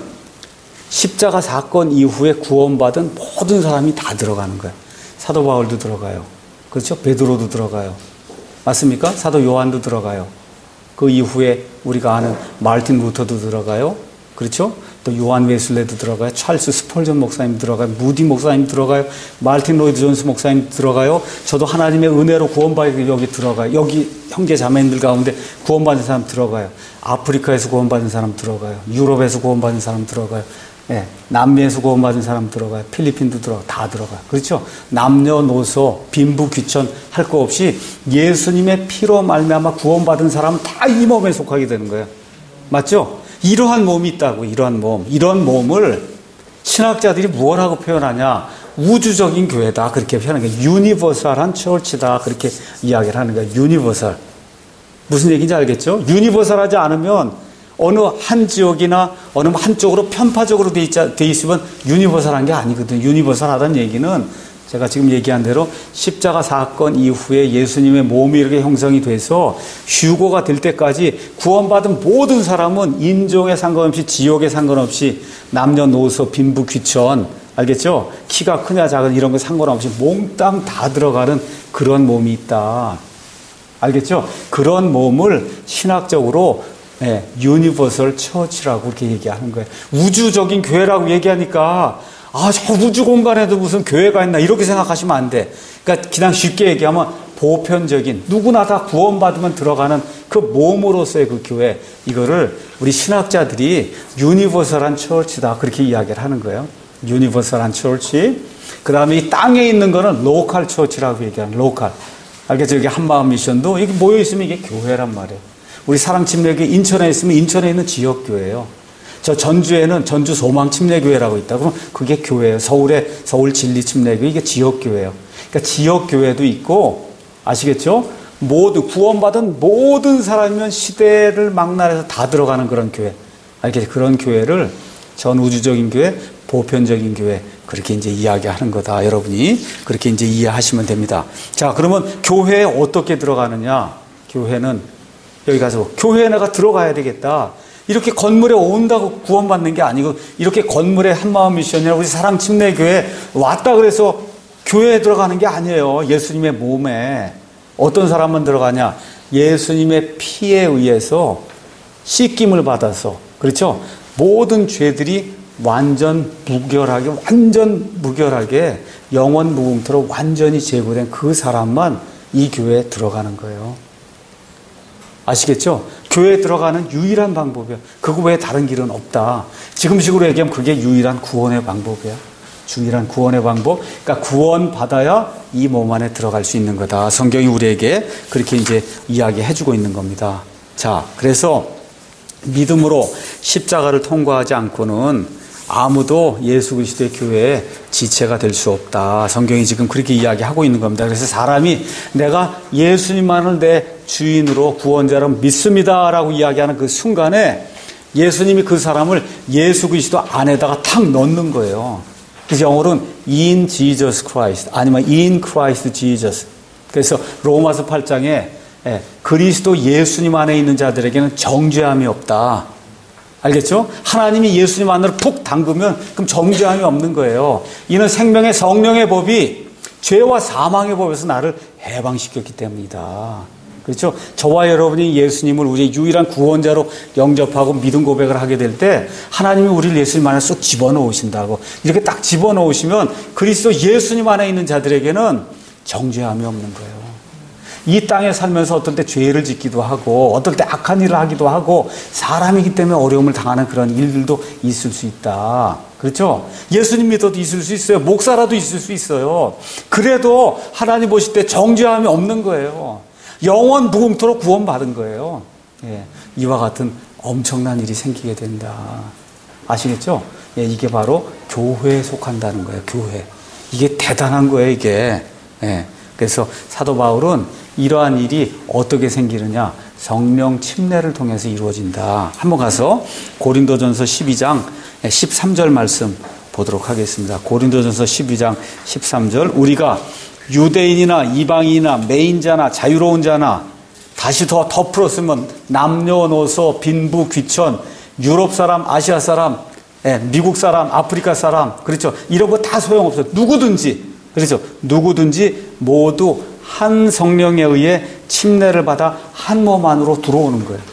십자가 사건 이후에 구원받은 모든 사람이 다 들어가는 거예요. 사도 바울도 들어가요. 그렇죠? 베드로도 들어가요. 맞습니까? 사도 요한도 들어가요. 그 이후에 우리가 아는 마르틴 루터도 들어가요. 그렇죠? 또 요한 웨슬레도 들어가요. 찰스 스펄전 목사님 들어가요. 무디 목사님 들어가요. 마르틴 로이드 존스 목사님 들어가요. 저도 하나님의 은혜로 구원받기 여기 들어가요. 여기 형제 자매님들 가운데 구원받은 사람 들어가요. 아프리카에서 구원받은 사람 들어가요. 유럽에서 구원받은 사람 들어가요. 예, 남미에서 구원받은 사람 들어가요. 필리핀도 들어가요. 다 들어가요. 그렇죠? 남녀노소, 빈부, 귀천 할 거 없이 예수님의 피로 말미암아 구원받은 사람은 다 이 몸에 속하게 되는 거예요. 맞죠? 이러한 몸이 있다고. 이러한 몸. 이런 몸을 신학자들이 뭐라고 표현하냐? 우주적인 교회다. 그렇게 표현하는 거예요. 유니버설한 처치다. 그렇게 이야기를 하는 거예요. 유니버설. 무슨 얘기인지 알겠죠? 유니버설하지 않으면 어느 한 지역이나 어느 한쪽으로 편파적으로 돼, 있자, 돼 있으면 유니버설한 게 아니거든요. 유니버설하다는 얘기는 제가 지금 얘기한 대로 십자가 사건 이후에 예수님의 몸이 이렇게 형성이 돼서 휴거가 될 때까지 구원받은 모든 사람은 인종에 상관없이 지역에 상관없이 남녀노소 빈부 귀천 알겠죠? 키가 크냐 작은 이런 거 상관없이 몽땅 다 들어가는 그런 몸이 있다. 알겠죠? 그런 몸을 신학적으로 네, 유니버설 처치라고 그렇게 얘기하는 거예요. 우주적인 교회라고 얘기하니까 아, 저 우주 공간에도 무슨 교회가 있나 이렇게 생각하시면 안 돼. 그러니까 그냥 쉽게 얘기하면 보편적인 누구나 다 구원받으면 들어가는 그 몸으로서의 그 교회 이거를 우리 신학자들이 유니버설한 처치다 그렇게 이야기를 하는 거예요. 유니버설한 처치. 그 다음에 이 땅에 있는 거는 로컬 처치라고 얘기하는 로컬. 알겠죠? 여기 한마음 미션도 이게 모여 있으면 이게 교회란 말이에요. 우리 사랑 침례교회 인천에 있으면 인천에 있는 지역교회예요. 저 전주에는 전주 소망 침례교회라고 있다. 그럼 그게 교회예요. 서울에 서울 진리 침례교회 이게 지역교회예요. 그러니까 지역교회도 있고 아시겠죠? 모두 구원받은 모든 사람이면 시대를 막론해서 다 들어가는 그런 교회. 알겠죠? 그런 교회를 전 우주적인 교회, 보편적인 교회 그렇게 이제 이야기하는 거다. 여러분이 그렇게 이제 이해하시면 됩니다. 자, 그러면 교회에 어떻게 들어가느냐? 교회는 여기 가서 교회에 내가 들어가야 되겠다. 이렇게 건물에 온다고 구원받는 게 아니고 이렇게 건물에 한마음 미션이나 우리 사랑 침례교회 왔다 그래서 교회에 들어가는 게 아니에요. 예수님의 몸에 어떤 사람만 들어가냐? 예수님의 피에 의해서 씻김을 받아서 그렇죠? 모든 죄들이 완전 무결하게 완전 무결하게 영원 무궁토로 완전히 제거된 그 사람만 이 교회에 들어가는 거예요. 아시겠죠? 교회에 들어가는 유일한 방법이야. 그거 외에 다른 길은 없다. 지금식으로 얘기하면 그게 유일한 구원의 방법이야. 유일한 구원의 방법. 그러니까 구원받아야 이 몸 안에 들어갈 수 있는 거다. 성경이 우리에게 그렇게 이제 이야기해주고 있는 겁니다. 자, 그래서 믿음으로 십자가를 통과하지 않고는 아무도 예수 그리스도의 교회에 지체가 될 수 없다. 성경이 지금 그렇게 이야기하고 있는 겁니다. 그래서 사람이 내가 예수님만을 내 주인으로 구원자로 믿습니다라고 이야기하는 그 순간에 예수님이 그 사람을 예수 그리스도 안에다가 탁 넣는 거예요. 그래서 영어로는 in Jesus Christ 아니면 in Christ Jesus. 그래서 로마서 팔 장에 예, 그리스도 예수님 안에 있는 자들에게는 정죄함이 없다. 알겠죠? 하나님이 예수님 안으로 푹 담그면 그럼 정죄함이 없는 거예요. 이는 생명의 성령의 법이 죄와 사망의 법에서 나를 해방시켰기 때문이다. 그렇죠? 저와 여러분이 예수님을 우리의 유일한 구원자로 영접하고 믿음 고백을 하게 될 때 하나님이 우리를 예수님 안에 쏙 집어넣으신다고. 이렇게 딱 집어넣으시면 그리스도 예수님 안에 있는 자들에게는 정죄함이 없는 거예요. 이 땅에 살면서 어떨 때 죄를 짓기도 하고 어떨 때 악한 일을 하기도 하고 사람이기 때문에 어려움을 당하는 그런 일들도 있을 수 있다. 그렇죠? 예수님 믿어도 있을 수 있어요. 목사라도 있을 수 있어요. 그래도 하나님 보실 때 정죄함이 없는 거예요. 영원 무궁토록 구원받은 거예요. 예, 이와 같은 엄청난 일이 생기게 된다. 아시겠죠? 예, 이게 바로 교회에 속한다는 거예요. 교회. 이게 대단한 거예요. 이게. 예, 그래서 사도 바울은 이러한 일이 어떻게 생기느냐? 성령 침례를 통해서 이루어진다. 한번 가서 고린도전서 십이 장 십삼 절 말씀 보도록 하겠습니다. 고린도전서 십이 장 십삼 절. 우리가 유대인이나 이방인이나 매인자나 자유로운 자나 다시 더 덧풀었으면 남녀노소 빈부 귀천 유럽 사람 아시아 사람 예, 미국 사람 아프리카 사람 그렇죠. 이런 거 다 소용없어요. 누구든지 그렇죠. 누구든지 모두 한 성령에 의해 침례를 받아 한 몸 안으로 들어오는 거예요.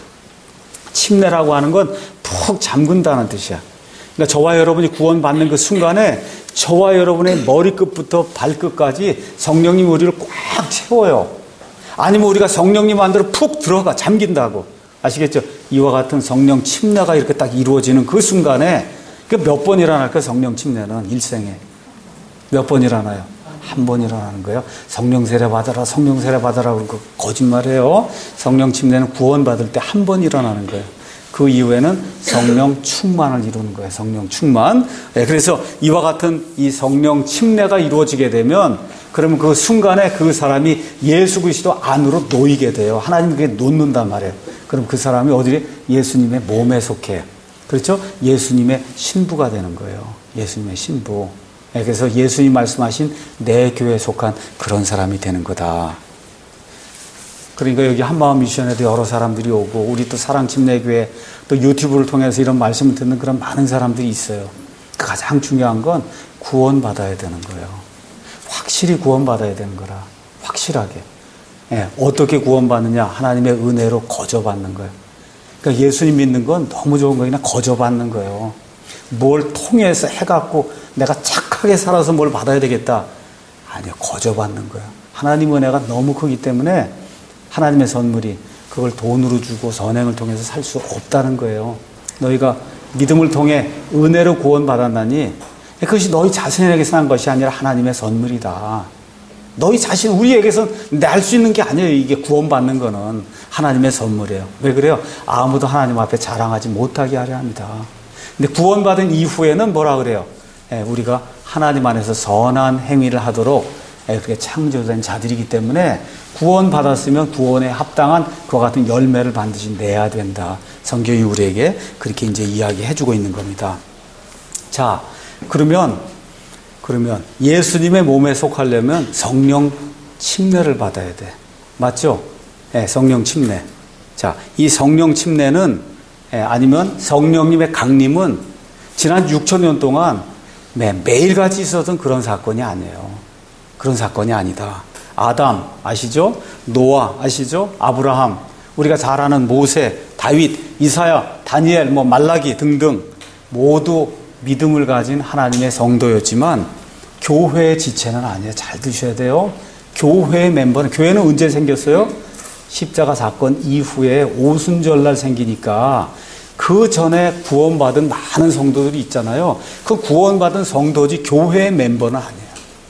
침례라고 하는 건 푹 잠근다는 뜻이야. 그러니까 저와 여러분이 구원받는 그 순간에 저와 여러분의 머리끝부터 발끝까지 성령님이 우리를 꽉 채워요. 아니면 우리가 성령님 안으로 푹 들어가 잠긴다고. 아시겠죠? 이와 같은 성령 침례가 이렇게 딱 이루어지는 그 순간에 몇 번 일어날까 성령 침례는 일생에. 몇 번 일어나요? 한 번 일어나는 거예요. 성령 세례 받아라, 성령 세례 받아라 그러고 거짓말이에요. 성령 침례는 구원받을 때 한 번 일어나는 거예요. 그 이후에는 성령 충만을 이루는 거예요. 성령 충만. 네, 그래서 이와 같은 이 성령 침례가 이루어지게 되면 그러면 그 순간에 그 사람이 예수 그리스도 안으로 놓이게 돼요. 하나님께 놓는단 말이에요. 그럼 그 사람이 어디 예수님의 몸에 속해. 그렇죠? 예수님의 신부가 되는 거예요. 예수님의 신부. 네, 그래서 예수님 말씀하신 내 교회에 속한 그런 사람이 되는 거다. 그러니까 여기 한마음 미션에도 여러 사람들이 오고 우리 또 사랑침례교회 또 유튜브를 통해서 이런 말씀을 듣는 그런 많은 사람들이 있어요. 가장 중요한 건 구원받아야 되는 거예요. 확실히 구원받아야 되는 거라. 확실하게. 예, 어떻게 구원받느냐? 하나님의 은혜로 거저받는 거예요. 그러니까 예수님 믿는 건 너무 좋은 거 그냥 거저받는 거예요. 뭘 통해서 해갖고 내가 착하게 살아서 뭘 받아야 되겠다. 아니요. 거저받는 거예요. 하나님 은혜가 너무 크기 때문에 하나님의 선물이 그걸 돈으로 주고 선행을 통해서 살 수 없다는 거예요. 너희가 믿음을 통해 은혜로 구원받았나니 그것이 너희 자신에게서 난 것이 아니라 하나님의 선물이다. 너희 자신 우리에게서 낼 수 있는 게 아니에요. 이게 구원받는 거는 하나님의 선물이에요. 왜 그래요? 아무도 하나님 앞에 자랑하지 못하게 하려 합니다. 근데 구원받은 이후에는 뭐라 그래요? 예, 우리가 하나님 안에서 선한 행위를 하도록 그렇게 창조된 자들이기 때문에 구원받았으면 구원에 합당한 그와 같은 열매를 반드시 내야 된다. 성경이 우리에게 그렇게 이제 이야기해주고 있는 겁니다. 자, 그러면 그러면 예수님의 몸에 속하려면 성령 침례를 받아야 돼. 맞죠? 네, 성령 침례. 자, 이 성령 침례는 네, 아니면 성령님의 강림은 지난 육천 년 동안 매, 매일같이 있었던 그런 사건이 아니에요. 그런 사건이 아니다. 아담 아시죠? 노아 아시죠? 아브라함, 우리가 잘 아는 모세, 다윗, 이사야, 다니엘, 뭐 말라기 등등 모두 믿음을 가진 하나님의 성도였지만 교회의 지체는 아니에요. 잘 드셔야 돼요. 교회의 멤버는, 교회는 언제 생겼어요? 십자가 사건 이후에 오순절날 생기니까 그 전에 구원받은 많은 성도들이 있잖아요. 그 구원받은 성도지 교회의 멤버는 아니에요.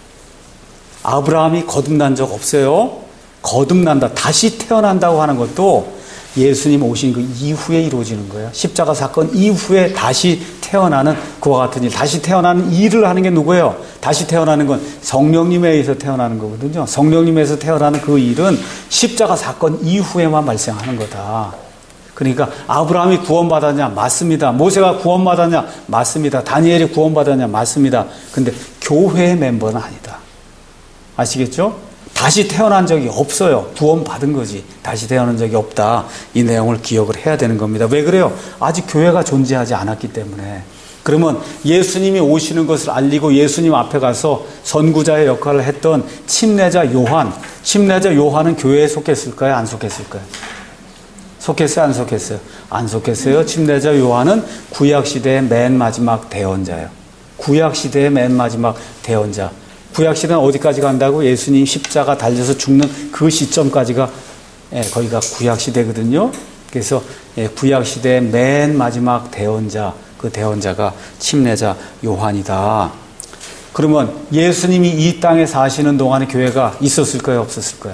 아브라함이 거듭난 적 없어요. 거듭난다, 다시 태어난다고 하는 것도 예수님 오신 그 이후에 이루어지는 거예요. 십자가 사건 이후에 다시 태어나는 그와 같은 일, 다시 태어나는 일을 하는 게 누구예요? 다시 태어나는 건 성령님에 의해서 태어나는 거거든요. 성령님에서 태어나는 그 일은 십자가 사건 이후에만 발생하는 거다. 그러니까 아브라함이 구원받았냐? 맞습니다. 모세가 구원받았냐? 맞습니다. 다니엘이 구원받았냐? 맞습니다. 근데 교회의 멤버는 아니다. 아시겠죠? 다시 태어난 적이 없어요. 구원받은 거지. 다시 태어난 적이 없다. 이 내용을 기억을 해야 되는 겁니다. 왜 그래요? 아직 교회가 존재하지 않았기 때문에. 그러면 예수님이 오시는 것을 알리고 예수님 앞에 가서 선구자의 역할을 했던 침례자 요한, 침례자 요한은 교회에 속했을까요? 안 속했을까요? 속했어요? 안 속했어요? 안 속했어요. 침례자 요한은 구약시대의 맨 마지막 대언자예요. 구약시대의 맨 마지막 대언자. 구약시대는 어디까지 간다고? 예수님 십자가 달려서 죽는 그 시점까지가 예, 거기가 구약시대거든요. 그래서 예, 구약시대의 맨 마지막 대언자, 그 대언자가 침례자 요한이다. 그러면 예수님이 이 땅에 사시는 동안에 교회가 있었을까요? 없었을까요?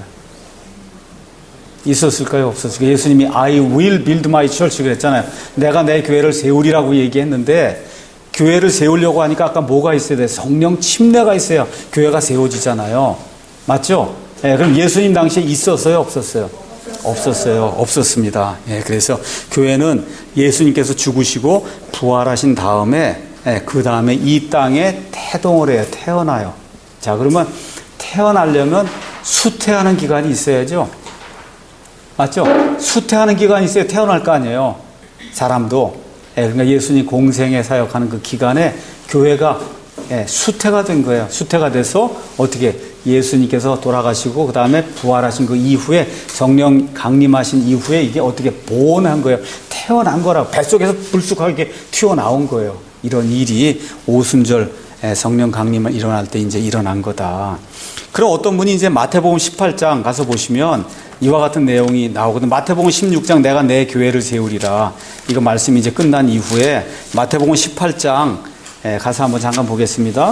있었을까요? 없었을까요? 예수님이 I will build my church 그랬잖아요. 내가 내 교회를 세우리라고 얘기했는데 교회를 세우려고 하니까 아까 뭐가 있어야 돼? 성령 침례가 있어야 교회가 세워지잖아요. 맞죠? 예, 그럼 예수님 당시에 있었어요? 없었어요? 없었어요. 없었습니다. 예, 그래서 교회는 예수님께서 죽으시고 부활하신 다음에 예, 그 다음에 이 땅에 태동을 해요. 태어나요. 자, 그러면 태어나려면 수태하는 기간이 있어야죠. 맞죠? 수태하는 기간이 있어야 태어날 거 아니에요. 사람도. 예, 그러니까 예수님 공생에 사역하는 그 기간에 교회가 예, 수태가 된 거예요. 수태가 돼서 어떻게 예수님께서 돌아가시고 그 다음에 부활하신 그 이후에 성령 강림하신 이후에 이게 어떻게 보온한 거예요. 태어난 거라고. 뱃속에서 불쑥하게 튀어나온 거예요. 이런 일이 오순절 성령 강림을 일어날 때 이제 일어난 거다. 그럼 어떤 분이 이제 마태복음 십팔 장 가서 보시면 이와 같은 내용이 나오거든. 마태복음 십육 장 내가 내 교회를 세우리라. 이거 말씀이 이제 끝난 이후에 마태복음 십팔 장 가서 한번 잠깐 보겠습니다.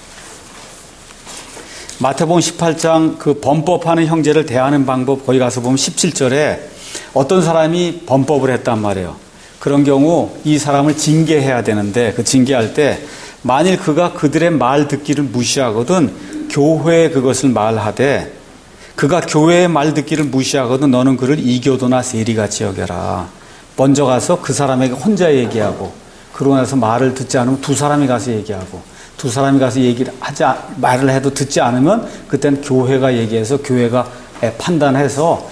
마태복음 십팔 장 그 범법하는 형제를 대하는 방법 거기 가서 보면 십칠 절에 어떤 사람이 범법을 했단 말이에요. 그런 경우 이 사람을 징계해야 되는데 그 징계할 때 만일 그가 그들의 말 듣기를 무시하거든 교회에 그것을 말하되 그가 교회의 말 듣기를 무시하거든 너는 그를 이교도나 세리같이 여겨라. 먼저 가서 그 사람에게 혼자 얘기하고 그러고 나서 말을 듣지 않으면 두 사람이 가서 얘기하고 두 사람이 가서 얘기를 하지 말을 해도 듣지 않으면 그때는 교회가 얘기해서 교회가 판단해서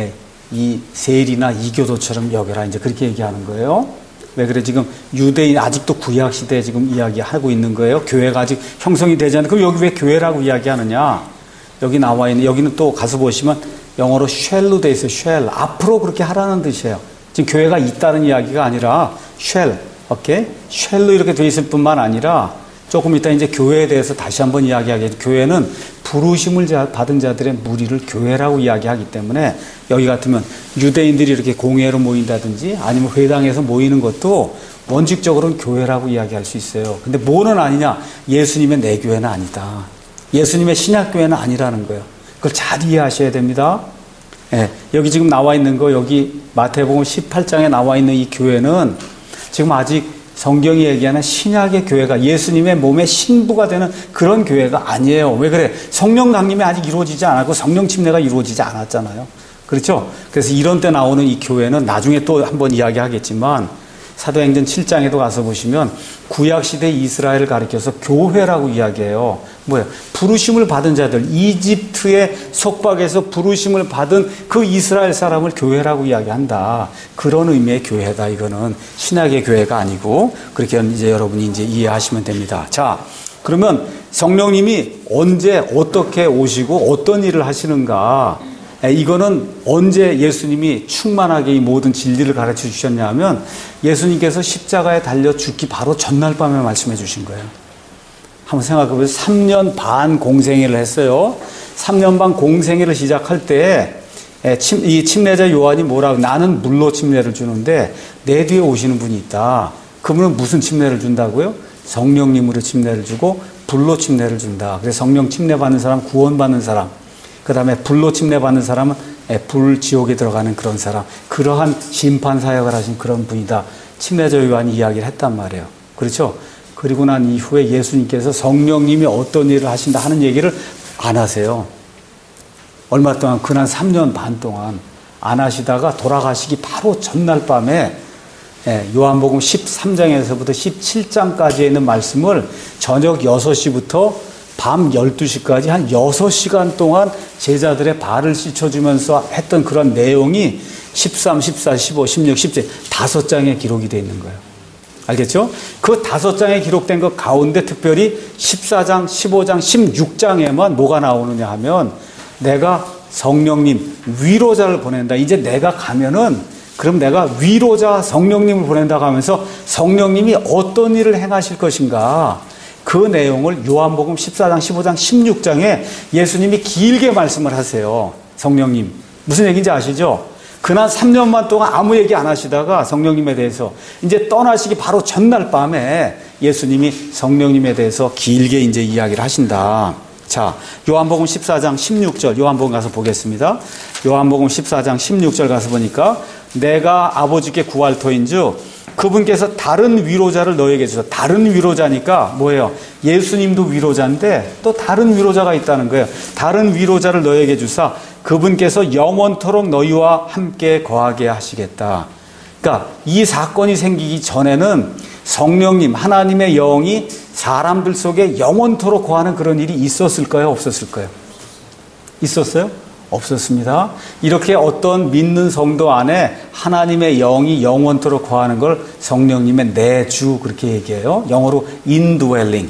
이 세리나 이교도처럼 여겨라. 이제 그렇게 얘기하는 거예요. 왜 그래? 지금 유대인 아직도 구약 시대에 지금 이야기하고 있는 거예요. 교회가 아직 형성이 되지 않는. 그럼 여기 왜 교회라고 이야기하느냐? 여기 나와 있는 여기는 또 가서 보시면 영어로 shall로 돼 있어요. shall. 앞으로 그렇게 하라는 뜻이에요. 지금 교회가 있다는 이야기가 아니라 shall. 오케이? shall로 이렇게 돼 있을 뿐만 아니라 조금 이따 이제 교회에 대해서 다시 한번 이야기하겠죠. 교회는 부르심을 받은 자들의 무리를 교회라고 이야기하기 때문에 여기 같으면 유대인들이 이렇게 공회로 모인다든지 아니면 회당에서 모이는 것도 원칙적으로는 교회라고 이야기할 수 있어요. 근데 뭐는 아니냐? 예수님의 내 교회는 아니다. 예수님의 신약교회는 아니라는 거예요. 그걸 잘 이해하셔야 됩니다. 예, 여기 지금 나와 있는 거 여기 마태복음 십팔 장에 나와 있는 이 교회는 지금 아직 성경이 얘기하는 신약의 교회가 예수님의 몸의 신부가 되는 그런 교회가 아니에요. 왜 그래? 성령 강림이 아직 이루어지지 않았고 성령 침례가 이루어지지 않았잖아요. 그렇죠? 그래서 이런 때 나오는 이 교회는 나중에 또 한번 이야기하겠지만 사도행전 칠 장에도 가서 보시면 구약시대 이스라엘을 가리켜서 교회라고 이야기해요. 뭐예요? 부르심을 받은 자들, 이집트의 속박에서 부르심을 받은 그 이스라엘 사람을 교회라고 이야기한다. 그런 의미의 교회다. 이거는 신약의 교회가 아니고 그렇게 이제 여러분이 이제 이해하시면 됩니다. 자, 그러면 성령님이 언제 어떻게 오시고 어떤 일을 하시는가? 이거는 언제 예수님이 충만하게 이 모든 진리를 가르쳐 주셨냐면 예수님께서 십자가에 달려 죽기 바로 전날 밤에 말씀해 주신 거예요. 한번 생각해 보세요. 삼 년 반 공생애를 했어요. 삼 년 반 공생애를 시작할 때 이 침례자 요한이 뭐라고 나는 물로 침례를 주는데 내 뒤에 오시는 분이 있다. 그분은 무슨 침례를 준다고요? 성령님으로 침례를 주고 불로 침례를 준다. 그래서 성령 침례 받는 사람, 구원받는 사람. 그 다음에 불로 침례받는 사람은 불 지옥에 들어가는 그런 사람. 그러한 심판 사역을 하신 그런 분이다. 침례자 요한이 이야기를 했단 말이에요. 그렇죠? 그리고 난 이후에 예수님께서 성령님이 어떤 일을 하신다 하는 얘기를 안 하세요. 얼마 동안? 그날 삼 년 반 동안 안 하시다가 돌아가시기 바로 전날 밤에 요한복음 십삼 장에서부터 십칠 장까지에 있는 말씀을 저녁 여섯 시부터 밤 열두 시까지 한 여섯 시간 동안 제자들의 발을 씻어주면서 했던 그런 내용이 십삼, 십사, 십오, 십육, 십칠 다섯 장에 기록이 되어 있는 거예요. 알겠죠? 그 다섯 장에 기록된 것 가운데 특별히 십사 장, 십오 장, 십육 장에만 뭐가 나오느냐 하면 내가 성령님, 위로자를 보낸다. 이제 내가 가면은 그럼 내가 위로자 성령님을 보낸다고 하면서 성령님이 어떤 일을 행하실 것인가 그 내용을 요한복음 십사 장, 십오 장, 십육 장에 예수님이 길게 말씀을 하세요. 성령님. 무슨 얘기인지 아시죠? 그날 삼 년만 동안 아무 얘기 안 하시다가 성령님에 대해서 이제 떠나시기 바로 전날 밤에 예수님이 성령님에 대해서 길게 이제 이야기를 하신다. 자, 요한복음 십사 장 십육 절 요한복음 가서 보겠습니다. 요한복음 십사 장 십육 절 가서 보니까 내가 아버지께 구할 터인즉 그분께서 다른 위로자를 너에게 주사. 다른 위로자니까 뭐예요? 예수님도 위로자인데 또 다른 위로자가 있다는 거예요. 다른 위로자를 너에게 주사 그분께서 영원토록 너희와 함께 거하게 하시겠다. 그러니까 이 사건이 생기기 전에는 성령님, 하나님의 영이 사람들 속에 영원토록 거하는 그런 일이 있었을까요? 없었을까요? 있었어요? 없었습니다. 이렇게 어떤 믿는 성도 안에 하나님의 영이 영원토록 거하는 걸 성령님의 내주 그렇게 얘기해요. 영어로 indwelling.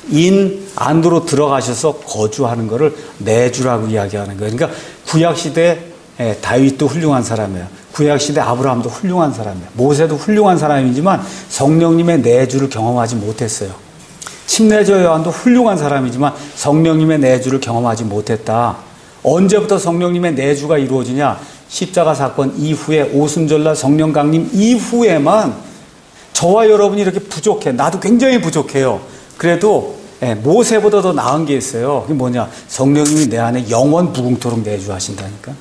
인 안으로 들어가셔서 거주하는 것을 내주라고 이야기하는 거예요. 그러니까 구약시대 다윗도 훌륭한 사람이에요. 구약시대 아브라함도 훌륭한 사람이에요. 모세도 훌륭한 사람이지만 성령님의 내주를 경험하지 못했어요. 침례자 요한도 훌륭한 사람이지만 성령님의 내주를 경험하지 못했다. 언제부터 성령님의 내주가 이루어지냐? 십자가 사건 이후에 오순절날 성령 강림 이후에만 저와 여러분이 이렇게 부족해. 나도 굉장히 부족해요. 그래도 모세보다 더 나은 게 있어요. 그게 뭐냐? 성령님이 내 안에 영원 무궁토록 내주하신다니까.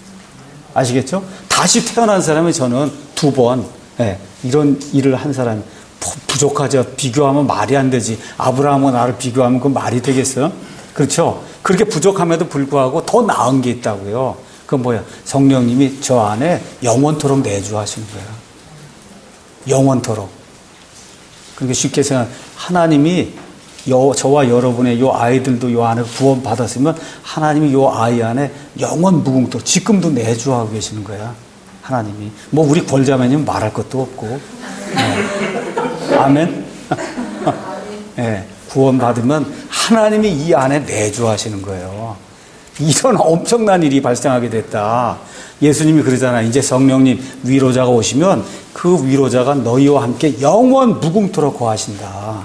아시겠죠? 다시 태어난 사람이 저는 두 번 이런 일을 한 사람 부족하죠. 비교하면 말이 안 되지. 아브라함과 나를 비교하면 그 말이 되겠어요? 그렇죠? 그렇게 부족함에도 불구하고 더 나은 게 있다고요. 그건 뭐야? 성령님이 저 안에 영원토록 내주하시는 거예요. 영원토록. 그러니까 쉽게 생각, 하나님이 여, 저와 여러분의 요 아이들도 요 안에 구원 받았으면 하나님이 요 아이 안에 영원 무궁토록 지금도 내주하고 계시는 거야. 하나님이. 뭐 우리 권자매님 말할 것도 없고. 네. 아멘. 네. 구원 받으면 하나님이 이 안에 내주하시는 거예요. 이런 엄청난 일이 발생하게 됐다. 예수님이 그러잖아. 이제 성령님 위로자가 오시면 그 위로자가 너희와 함께 영원 무궁토록 거하신다.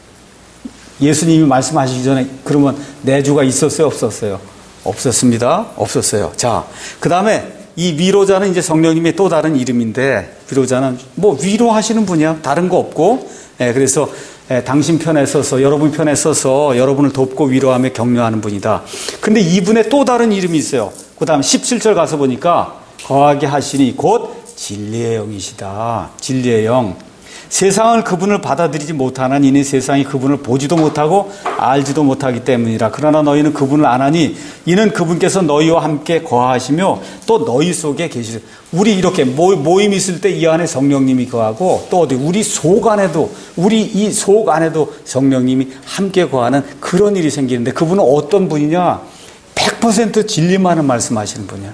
예수님이 말씀하시기 전에 그러면 내주가 있었어요? 없었어요? 없었습니다. 없었어요. 자, 그 다음에 이 위로자는 이제 성령님의 또 다른 이름인데 위로자는 뭐 위로하시는 분이야. 다른 거 없고. 예, 그래서 예, 당신 편에 서서 여러분 편에 서서 여러분을 돕고 위로하며 격려하는 분이다. 근데 이분의 또 다른 이름이 있어요. 그 다음 십칠 절 가서 보니까 거하게 하시니 곧 진리의 영이시다. 진리의 영. 세상을 그분을 받아들이지 못하는 이는 세상이 그분을 보지도 못하고 알지도 못하기 때문이라. 그러나 너희는 그분을 아나니 이는 그분께서 너희와 함께 거하시며 또 너희 속에 계시리. 우리 이렇게 모임 있을 때 이 안에 성령님이 거하고 또 어디 우리 속 안에도 우리 이 속 안에도 성령님이 함께 거하는 그런 일이 생기는데 그분은 어떤 분이냐? 백 퍼센트 진리만을 말씀하시는 분이야.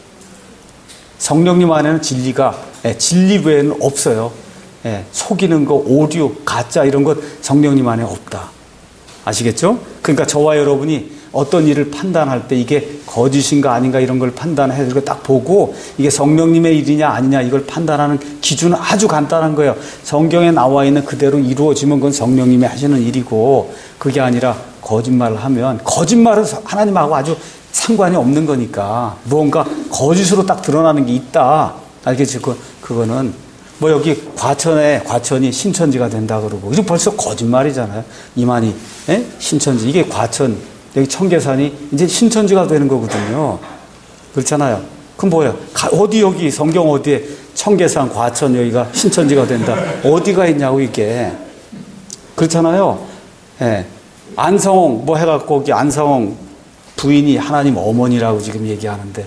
성령님 안에는 진리가 진리 외에는 없어요. 예, 속이는 거, 오류, 가짜 이런 것 성령님 안에 없다. 아시겠죠? 그러니까 저와 여러분이 어떤 일을 판단할 때 이게 거짓인가 아닌가 이런 걸 판단해서 딱 보고 이게 성령님의 일이냐 아니냐 이걸 판단하는 기준은 아주 간단한 거예요. 성경에 나와 있는 그대로 이루어지면 그건 성령님이 하시는 일이고 그게 아니라 거짓말을 하면 거짓말은 하나님하고 아주 상관이 없는 거니까 무언가 거짓으로 딱 드러나는 게 있다. 알겠죠? 그, 그거는 뭐 여기 과천에 과천이 신천지가 된다 그러고 이거 벌써 거짓말이잖아요. 이만희 에? 신천지 이게 과천 여기 청계산이 이제 신천지가 되는 거거든요. 그렇잖아요. 그럼 뭐예요? 어디 여기 성경 어디에 청계산 과천 여기가 신천지가 된다. 어디가 있냐고 이게. 그렇잖아요. 예. 안성홍 뭐 해갖고 거기 안성홍 부인이 하나님 어머니라고 지금 얘기하는데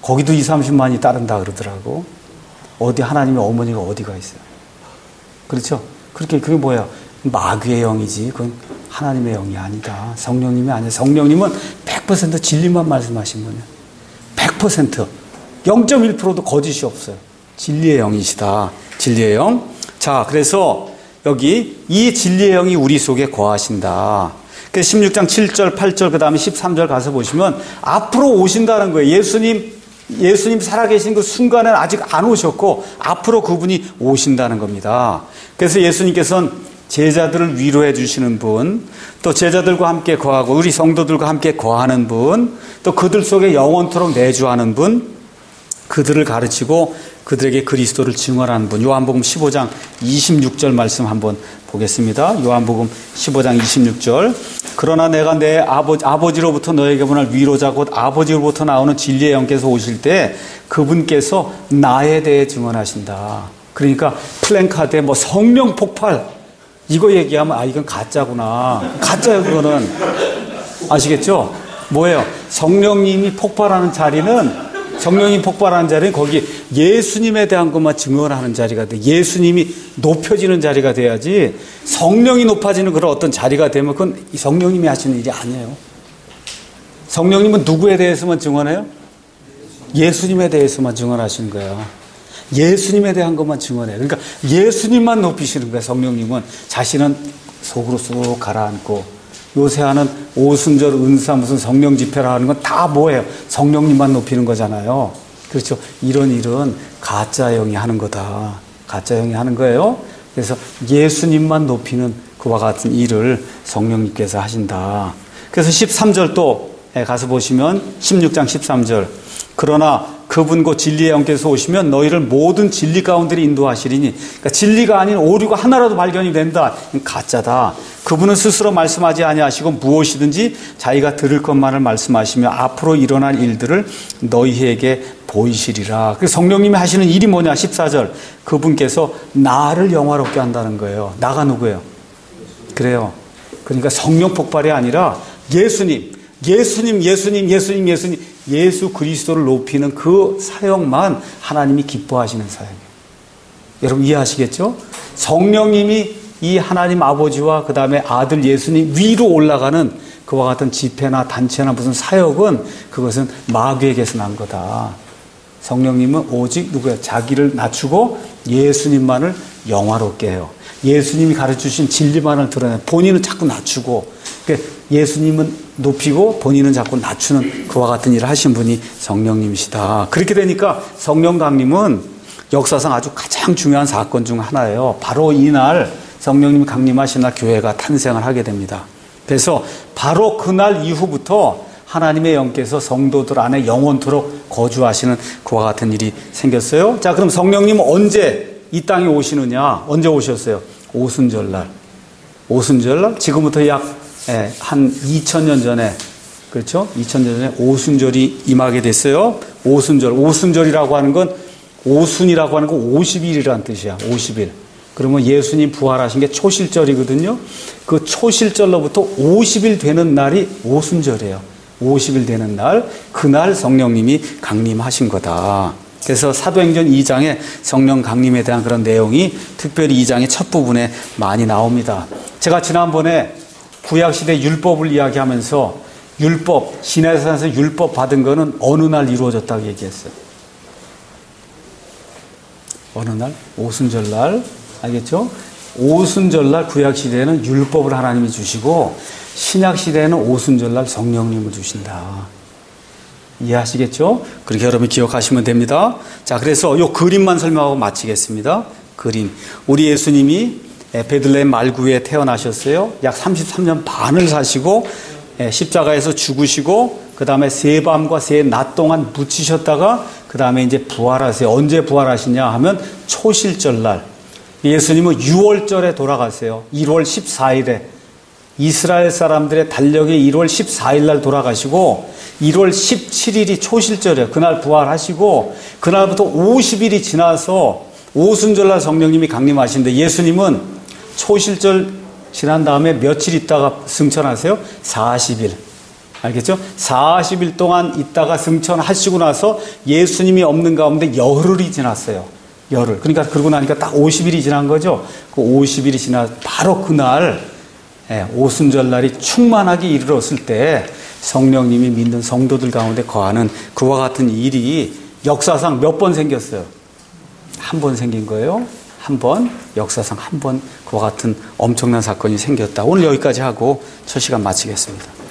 거기도 이삼십만이 따른다 그러더라고. 어디 하나님의 어머니가 어디가 있어요? 그렇죠? 그렇게 그게 뭐야? 마귀의 영이지. 그건 하나님의 영이 아니다. 성령님이 아니야. 성령님은 백 퍼센트 진리만 말씀하신 분이야. 백 퍼센트. 영 점 일 퍼센트도 거짓이 없어요. 진리의 영이시다. 진리의 영. 자, 그래서 여기 이 진리의 영이 우리 속에 거하신다. 그래서 십육 장 칠 절, 팔 절, 그 다음에 십삼 절 가서 보시면 앞으로 오신다는 거예요. 예수님, 예수님 살아계신 그 순간은 아직 안 오셨고 앞으로 그분이 오신다는 겁니다. 그래서 예수님께서는 제자들을 위로해 주시는 분, 또 제자들과 함께 거하고 우리 성도들과 함께 거하는 분, 또 그들 속에 영원토록 내주하는 분, 그들을 가르치고 그들에게 그리스도를 증언하는 분. 요한복음 십오 장 이십육 절 말씀 한번 보겠습니다. 요한복음 십오 장 이십육 절. 그러나 내가 내 아버, 아버지로부터 너에게 보낼 위로자 곧 아버지로부터 나오는 진리의 영께서 오실 때 그분께서 나에 대해 증언하신다. 그러니까 플랜카드에 뭐 성령 폭발 이거 얘기하면 아 이건 가짜구나. 가짜예요 그거는. 아시겠죠? 뭐예요? 성령님이 폭발하는 자리는 성령이 폭발하는 자리는 거기 예수님에 대한 것만 증언하는 자리가 돼. 예수님이 높여지는 자리가 돼야지 성령이 높아지는 그런 어떤 자리가 되면 그건 성령님이 하시는 일이 아니에요. 성령님은 누구에 대해서만 증언해요? 예수님에 대해서만 증언하시는 거예요. 예수님에 대한 것만 증언해요. 그러니까 예수님만 높이시는 거예요. 성령님은 자신은 속으로 쏙 가라앉고 요새 하는 오순절 은사 무슨 성령 집회라 하는 건 다 뭐예요? 성령님만 높이는 거잖아요. 그렇죠? 이런 일은 가짜 영이 하는 거다. 가짜 영이 하는 거예요. 그래서 예수님만 높이는 그와 같은 일을 성령님께서 하신다. 그래서 십삼 절 또 가서 보시면 십육 장 십삼 절. 그러나 그분 곧 진리의 영께서 오시면 너희를 모든 진리 가운데로 인도하시리니, 그러니까 진리가 아닌 오류가 하나라도 발견이 된다. 가짜다. 그분은 스스로 말씀하지 아니하시고 무엇이든지 자기가 들을 것만을 말씀하시며 앞으로 일어날 일들을 너희에게 보이시리라. 그래서 성령님이 하시는 일이 뭐냐? 십사 절. 그분께서 나를 영화롭게 한다는 거예요. 나가 누구예요? 그래요. 그러니까 성령 폭발이 아니라 예수님, 예수님, 예수님, 예수님, 예수님, 예수 그리스도를 높이는 그 사역만 하나님이 기뻐하시는 사역이에요. 여러분 이해하시겠죠? 성령님이 이 하나님 아버지와 그 다음에 아들 예수님 위로 올라가는 그와 같은 집회나 단체나 무슨 사역은 그것은 마귀에게서 난 거다. 성령님은 오직 누구야? 자기를 낮추고 예수님만을 영화롭게 해요. 예수님이 가르쳐주신 진리만을 드러내. 본인은 자꾸 낮추고 예수님은 높이고 본인은 자꾸 낮추는 그와 같은 일을 하신 분이 성령님이시다. 그렇게 되니까 성령 강림은 역사상 아주 가장 중요한 사건 중 하나예요. 바로 이날 성령님이 강림하신 날 교회가 탄생을 하게 됩니다. 그래서 바로 그날 이후부터 하나님의 영께서 성도들 안에 영원토록 거주하시는 그와 같은 일이 생겼어요. 자, 그럼 성령님은 언제 이 땅에 오시느냐? 언제 오셨어요? 오순절날. 오순절날? 지금부터 약 한 이천 년 전에, 그렇죠? 이천 년 전에 오순절이 임하게 됐어요. 오순절. 오순절이라고 하는 건 오순이라고 하는 건 오십 일이라는 뜻이야. 오십 일. 그러면 예수님 부활하신 게 초실절이거든요. 그 초실절로부터 오십 일 되는 날이 오순절이에요. 오십 일 되는 날, 그날 성령님이 강림하신 거다. 그래서 사도행전 이 장에 성령 강림에 대한 그런 내용이 특별히 이 장의 첫 부분에 많이 나옵니다. 제가 지난번에 구약시대 율법을 이야기하면서 율법, 시내산에서 율법 받은 거는 어느 날 이루어졌다고 얘기했어요. 어느 날? 오순절날. 알겠죠? 오순절날 구약시대에는 율법을 하나님이 주시고 신약시대에는 오순절날 성령님을 주신다. 이해하시겠죠? 그렇게 여러분이 기억하시면 됩니다. 자, 그래서 이 그림만 설명하고 마치겠습니다. 그림. 우리 예수님이 베들레헴 말구에 태어나셨어요. 약 삼십삼 년 반을 사시고 십자가에서 죽으시고 그 다음에 세 밤과 세 낮 동안 묻히셨다가 그 다음에 이제 부활하세요. 언제 부활하시냐 하면 초실절날. 예수님은 유월절에 돌아가세요. 일월 십사일에. 이스라엘 사람들의 달력이 일월 십사일 날 돌아가시고 일월 십칠일이 초실절이에요. 그날 부활하시고 그날부터 오십 일이 지나서 오순절날 성령님이 강림하시는데 예수님은 초실절 지난 다음에 며칠 있다가 승천하세요? 사십 일. 알겠죠? 사십 일 동안 있다가 승천하시고 나서 예수님이 없는 가운데 열흘이 지났어요. 열흘. 그러니까 그러고 나니까 딱 오십 일이 지난 거죠. 그 오십 일이 지나 바로 그날 예, 오순절날이 충만하게 이르렀을 때 성령님이 믿는 성도들 가운데 거하는 그와 같은 일이 역사상 몇 번 생겼어요? 한 번 생긴 거예요. 한 번, 역사상 한 번 그와 같은 엄청난 사건이 생겼다. 오늘 여기까지 하고 첫 시간 마치겠습니다.